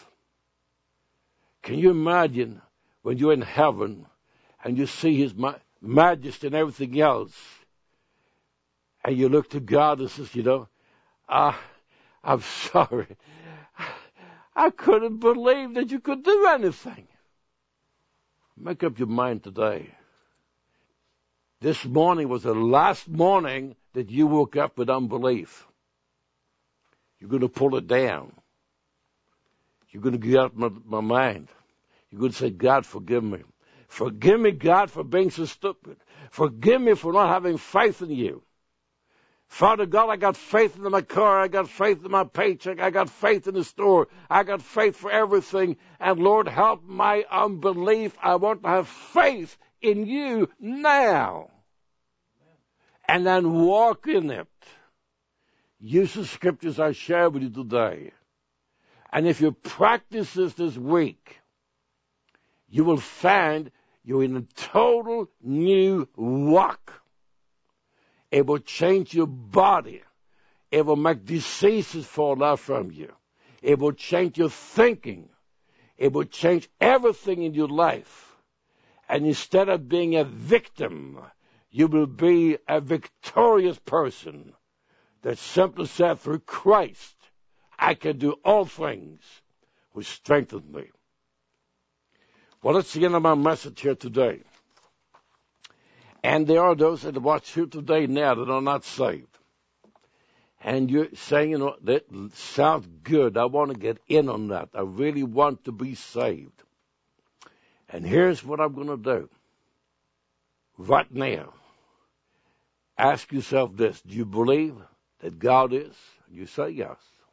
B: Can you imagine when you're in heaven and you see His ma- majesty and everything else, and you look to God and says, you know, ah, I'm sorry. I couldn't believe that you could do anything. Make up your mind today. This morning was the last morning that you woke up with unbelief. You're going to pull it down. You're going to get out of my, my mind. You're going to say, God, forgive me. Forgive me, God, for being so stupid. Forgive me for not having faith in you. Father God, I got faith in my car. I got faith in my paycheck. I got faith in the store. I got faith for everything. And Lord, help my unbelief. I want to have faith in you now. And then walk in it. Use the scriptures I share with you today. And if you practice this this week, you will find you're in a total new walk. It will change your body. It will make diseases fall out from you. It will change your thinking. It will change everything in your life. And instead of being a victim, you will be a victorious person that simply said, through Christ, I can do all things who strengthen me. Well, that's the end of my message here today. And there are those that watch here today now that are not saved. And you're saying, you know, that sounds good. I want to get in on that. I really want to be saved. And here's what I'm going to do. Right now, ask yourself this. Do you believe that God is? You say yes.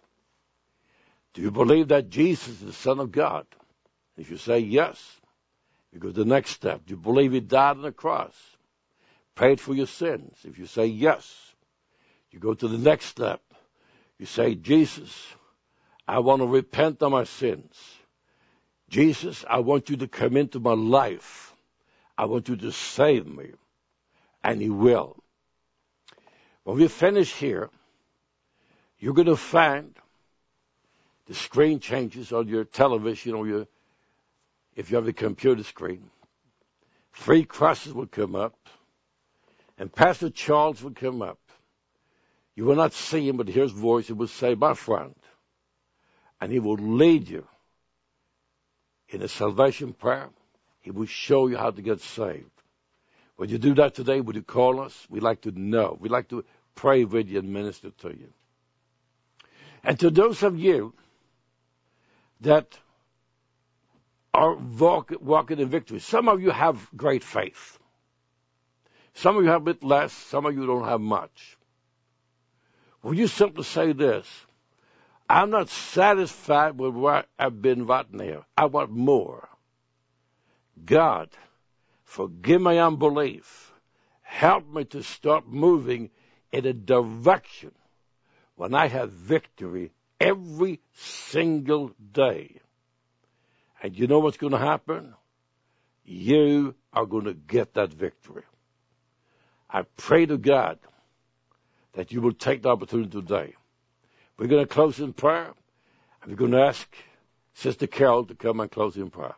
B: Do you believe that Jesus is the Son of God? If you say yes, you go to the next step. Do you believe He died on the cross? Paid for your sins. If you say yes, you go to the next step. You say, Jesus, I want to repent of my sins. Jesus, I want you to come into my life. I want you to save me. And He will. When we finish here, you're going to find the screen changes on your television or your, if you have a computer screen. Three crosses will come up. And Pastor Charles will come up. You will not see him, but hear his voice. He will say, my friend. And he will lead you in a salvation prayer. He will show you how to get saved. Would you do that today? Would you call us? We'd like to know. We'd like to pray with you and minister to you. And to those of you that are walk, walking in victory, some of you have great faith. Some of you have a bit less. Some of you don't have much. Will you simply say this? I'm not satisfied with what I've been right now. I want more. God, forgive my unbelief. Help me to start moving in a direction when I have victory every single day. And you know what's going to happen? You are going to get that victory. I pray to God that you will take the opportunity today. We're going to close in prayer, and we're going to ask Sister Carol to come and close in prayer.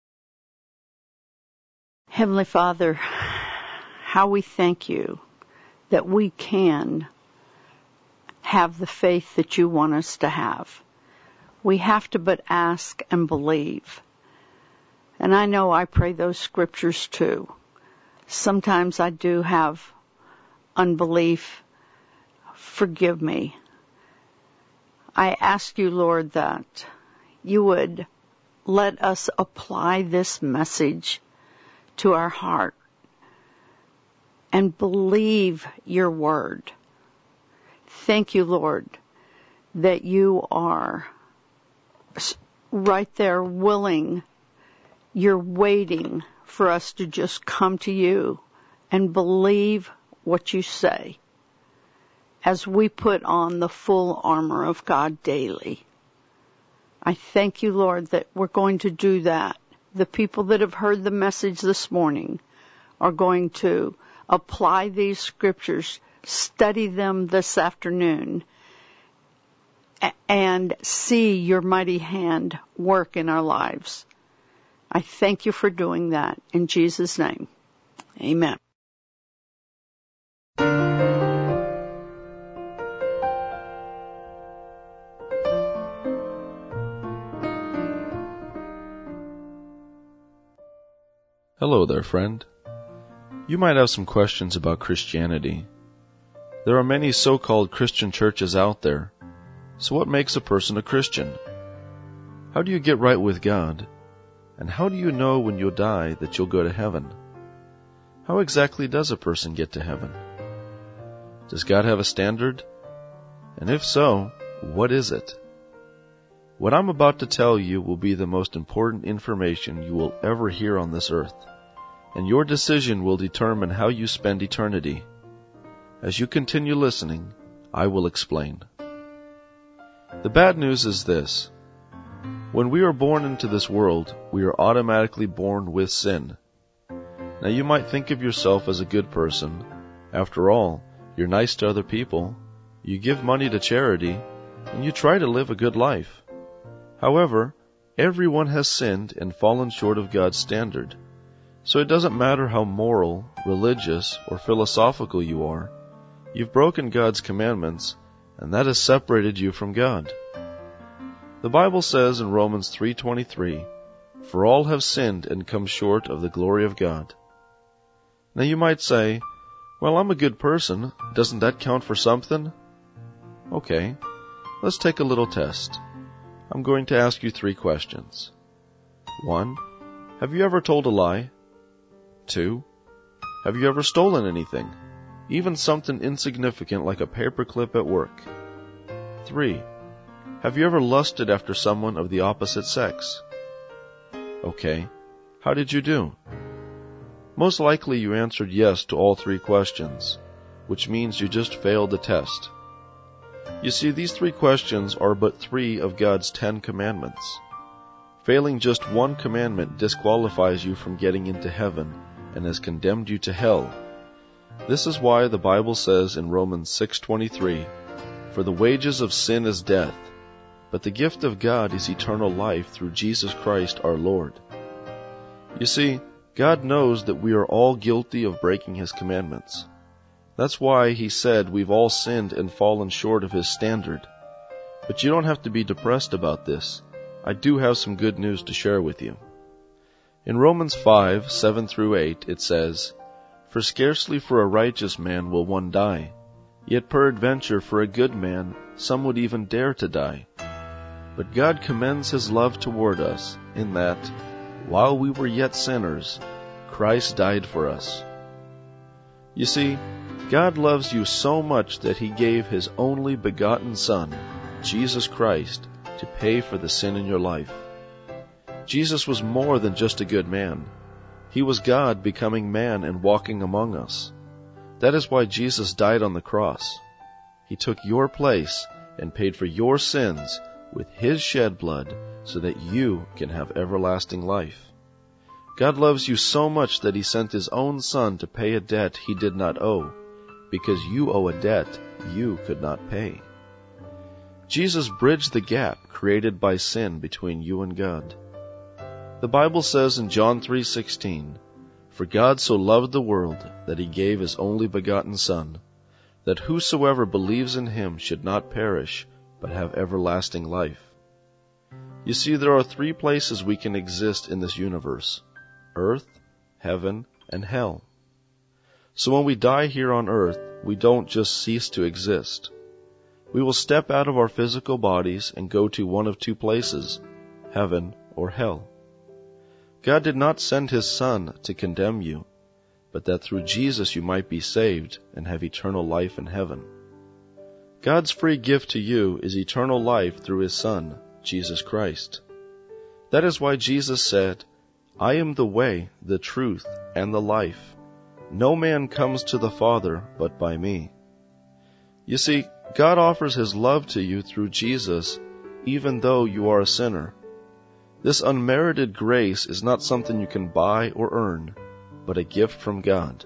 C: Heavenly Father, how we thank you that we can have the faith that you want us to have. We have to but ask and believe. And I know I pray those scriptures too. Sometimes I do have unbelief. Forgive me. I ask you, Lord, that you would let us apply this message to our heart and believe your word. Thank you, Lord, that you are right there willing. You're waiting for us to just come to you and believe what you say as we put on the full armor of God daily. I thank you, Lord, that we're going to do that. The people that have heard the message this morning are going to apply these scriptures, study them this afternoon, and see your mighty hand work in our lives. I thank you for doing that. In Jesus' name, amen.
A: Hello there, friend. You might have some questions about Christianity. There are many so-called Christian churches out there. So what makes a person a Christian? How do you get right with God? And how do you know when you'll die that you'll go to heaven? How exactly does a person get to heaven? Does God have a standard? And if so, what is it? What I'm about to tell you will be the most important information you will ever hear on this earth, and your decision will determine how you spend eternity. As you continue listening, I will explain. The bad news is this. When we are born into this world, we are automatically born with sin. Now you might think of yourself as a good person. After all, you're nice to other people, you give money to charity, and you try to live a good life. However, everyone has sinned and fallen short of God's standard. So it doesn't matter how moral, religious, or philosophical you are, you've broken God's commandments, and that has separated you from God. The Bible says in Romans three twenty-three, "For all have sinned and come short of the glory of God." Now you might say, "Well, I'm a good person. Doesn't that count for something?" Okay, let's take a little test. I'm going to ask you three questions. One, have you ever told a lie? Two, have you ever stolen anything, even something insignificant like a paperclip at work? Three, have you ever lusted after someone of the opposite sex? Okay, how did you do? Most likely you answered yes to all three questions, which means you just failed the test. You see, these three questions are but three of God's Ten Commandments. Failing just one commandment disqualifies you from getting into heaven and has condemned you to hell. This is why the Bible says in Romans six twenty-three, "For the wages of sin is death, but the gift of God is eternal life through Jesus Christ our Lord." You see, God knows that we are all guilty of breaking His commandments. That's why He said we've all sinned and fallen short of His standard. But you don't have to be depressed about this.
D: I do have some good news to share with you. In Romans five, seven through eight, it says, "For scarcely for a righteous man will one die, yet peradventure for a good man some would even dare to die. But God commends his love toward us, in that, while we were yet sinners, Christ died for us." You see, God loves you so much that he gave his only begotten Son, Jesus Christ, to pay for the sin in your life. Jesus was more than just a good man. He was God becoming man and walking among us. That is why Jesus died on the cross. He took your place and paid for your sins with his shed blood so that you can have everlasting life. God loves you so much that he sent his own Son to pay a debt he did not owe, because you owe a debt you could not pay. Jesus bridged the gap created by sin between you and God. The Bible says in John three sixteen, "For God so loved the world that he gave his only begotten Son, that whosoever believes in him should not perish, but have everlasting life." You see, there are three places we can exist in this universe: earth, heaven, and hell. So when we die here on earth, we don't just cease to exist. We will step out of our physical bodies and go to one of two places, heaven or hell. God did not send his Son to condemn you, but that through Jesus you might be saved and have eternal life in heaven. God's free gift to you is eternal life through his Son, Jesus Christ. That is why Jesus said, "I am the way, the truth, and the life. No man comes to the Father but by me." You see, God offers his love to you through Jesus, even though you are a sinner. This unmerited grace is not something you can buy or earn, but a gift from God.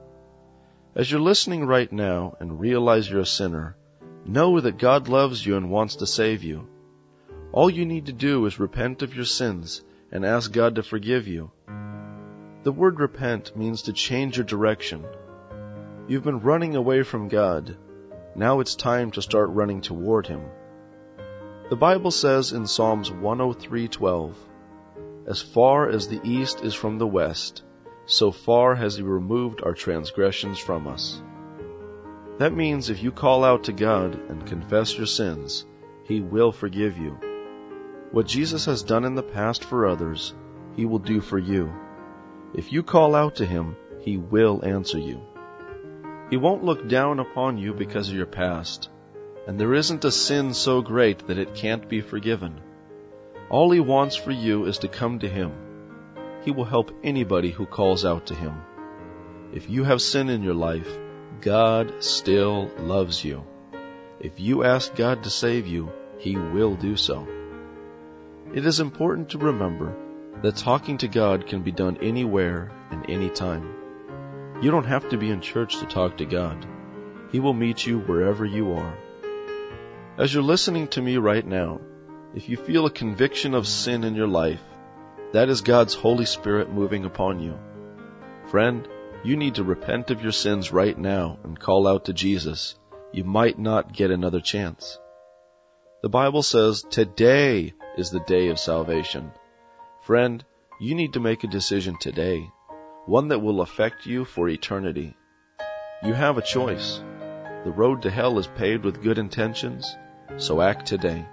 D: As you're listening right now and realize you're a sinner, know that God loves you and wants to save you. All you need to do is repent of your sins and ask God to forgive you. The word repent means to change your direction. You've been running away from God. Now it's time to start running toward him. The Bible says in Psalms one oh three twelve, "As far as the east is from the west, so far has he removed our transgressions from us." That means if you call out to God and confess your sins, he will forgive you. What Jesus has done in the past for others, he will do for you. If you call out to him, he will answer you. He won't look down upon you because of your past, and there isn't a sin so great that it can't be forgiven. All he wants for you is to come to him. He will help anybody who calls out to him. If you have sin in your life, God still loves you. If you ask God to save you, he will do so. It is important to remember that talking to God can be done anywhere and anytime. You don't have to be in church to talk to God. He will meet you wherever you are. As you're listening to me right now, if you feel a conviction of sin in your life, that is God's Holy Spirit moving upon you. Friend, you need to repent of your sins right now and call out to Jesus. You might not get another chance. The Bible says today is the day of salvation. Friend, you need to make a decision today, one that will affect you for eternity. You have a choice. The road to hell is paved with good intentions, so act today.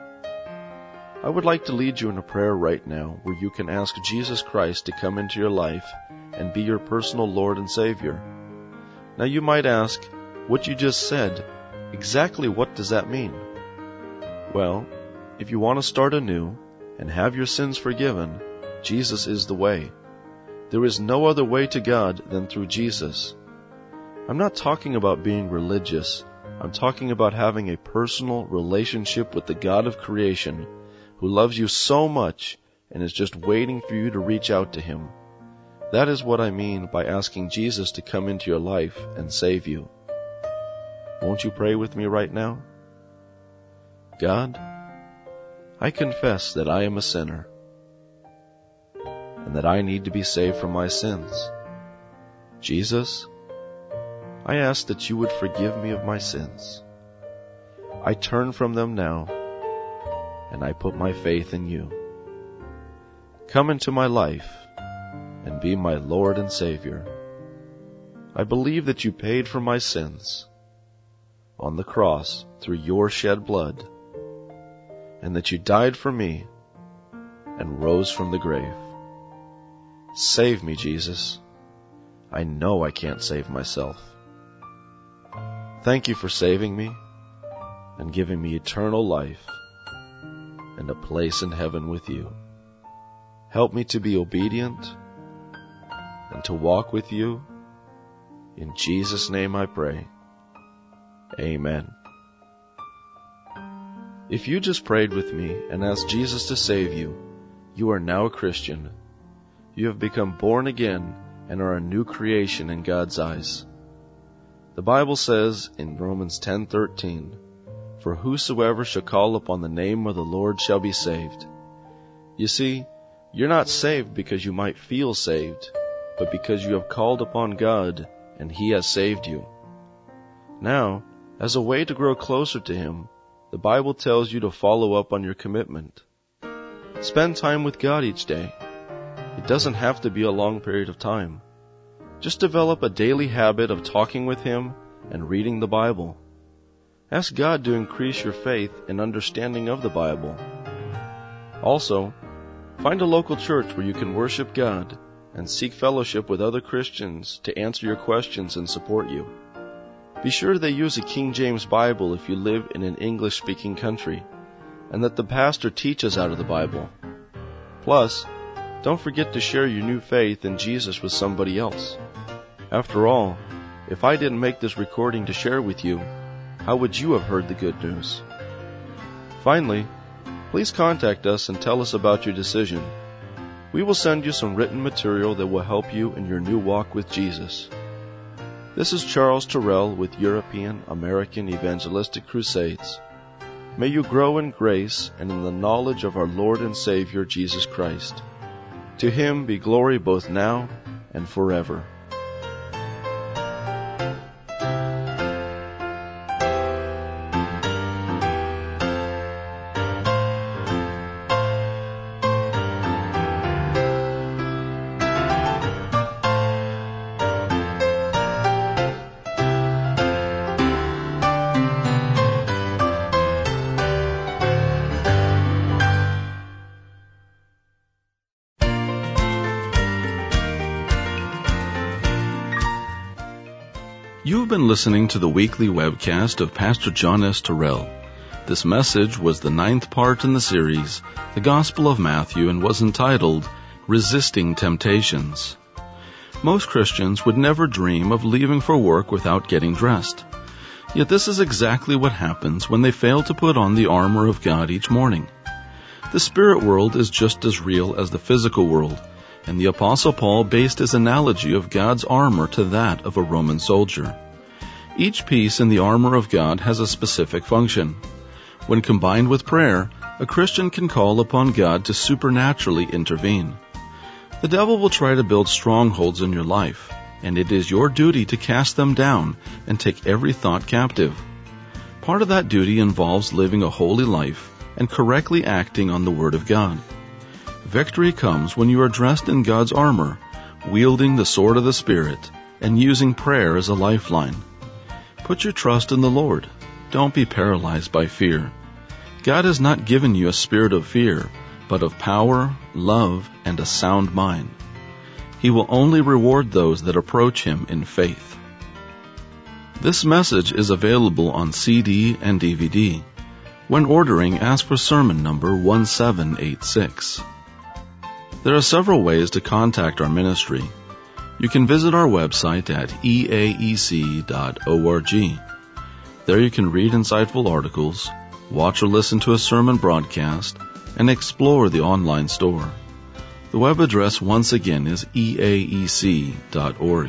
D: I would like to lead you in a prayer right now where you can ask Jesus Christ to come into your life and be your personal Lord and Savior. Now you might ask, what you just said, exactly what does that mean? Well, if you want to start anew and have your sins forgiven, Jesus is the way. There is no other way to God than through Jesus. I'm not talking about being religious. I'm talking about having a personal relationship with the God of creation who loves you so much and is just waiting for you to reach out to him. That is what I mean by asking Jesus to come into your life and save you. Won't you pray with me right now? God, I confess that I am a sinner and that I need to be saved from my sins. Jesus, I ask that you would forgive me of my sins. I turn from them now and I put my faith in you. Come into my life and be my Lord and Savior. I believe that you paid for my sins on the cross through your shed blood, and that you died for me and rose from the grave. Save me, Jesus. I know I can't save myself. Thank you for saving me and giving me eternal life and a place in heaven with you. Help me to be obedient and to walk with you. In Jesus' name I pray. Amen. If you just prayed with me and asked Jesus to save you, you are now a Christian. You have become born again and are a new creation in God's eyes. The Bible says in Romans ten thirteen, "For whosoever shall call upon the name of the Lord shall be saved." You see, you're not saved because you might feel saved, but because you have called upon God and He has saved you. Now, as a way to grow closer to Him, the Bible tells you to follow up on your commitment. Spend time with God each day. It doesn't have to be a long period of time. Just develop a daily habit of talking with Him and reading the Bible. Ask God to increase your faith and understanding of the Bible. Also, find a local church where you can worship God and seek fellowship with other Christians to answer your questions and support you. Be sure they use a King James Bible if you live in an English-speaking country, and that the pastor teaches out of the Bible. Plus, don't forget to share your new faith in Jesus with somebody else. After all, if I didn't make this recording to share with you, how would you have heard the good news? Finally, please contact us and tell us about your decision. We will send you some written material that will help you in your new walk with Jesus. This is Charles Terrell with European American Evangelistic Crusades. May you grow in grace and in the knowledge of our Lord and Savior Jesus Christ. To Him be glory both now and forever.
A: You have been listening to the weekly webcast of Pastor John S. Terrell. This message was the ninth part in the series, The Gospel of Matthew, and was entitled, Resisting Temptations. Most Christians would never dream of leaving for work without getting dressed. Yet this is exactly what happens when they fail to put on the armor of God each morning. The spirit world is just as real as the physical world, and the Apostle Paul based his analogy of God's armor to that of a Roman soldier. Each piece in the armor of God has a specific function. When combined with prayer, a Christian can call upon God to supernaturally intervene. The devil will try to build strongholds in your life, and it is your duty to cast them down and take every thought captive. Part of that duty involves living a holy life and correctly acting on the Word of God. Victory comes when you are dressed in God's armor, wielding the sword of the Spirit, and using prayer as a lifeline. Put your trust in the Lord. Don't be paralyzed by fear. God has not given you a spirit of fear, but of power, love, and a sound mind. He will only reward those that approach Him in faith. This message is available on C D and D V D. When ordering, ask for sermon number one seven eight six. There are several ways to contact our ministry. You can visit our website at e a e c dot org. There you can read insightful articles, watch or listen to a sermon broadcast, and explore the online store. The web address once again is e a e c dot org.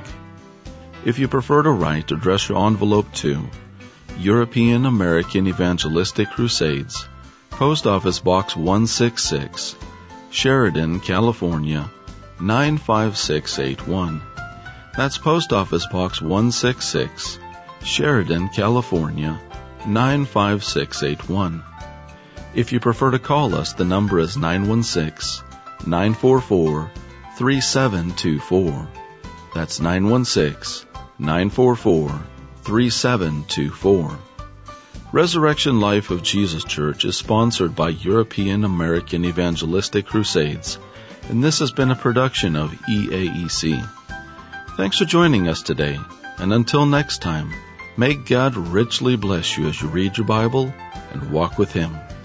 A: If you prefer to write, address your envelope to European American Evangelistic Crusades, Post Office Box one sixty-six, Sheridan, California, nine five six eight one. That's Post Office Box one sixty-six, Sheridan, California, nine five six eight one. If you prefer to call us, the number is nine one six, nine four four, three seven two four. That's nine one six, nine four four, three seven two four. Resurrection Life of Jesus Church is sponsored by European American Evangelistic Crusades, and this has been a production of E A E C. Thanks for joining us today, and until next time, may God richly bless you as you read your Bible and walk with Him.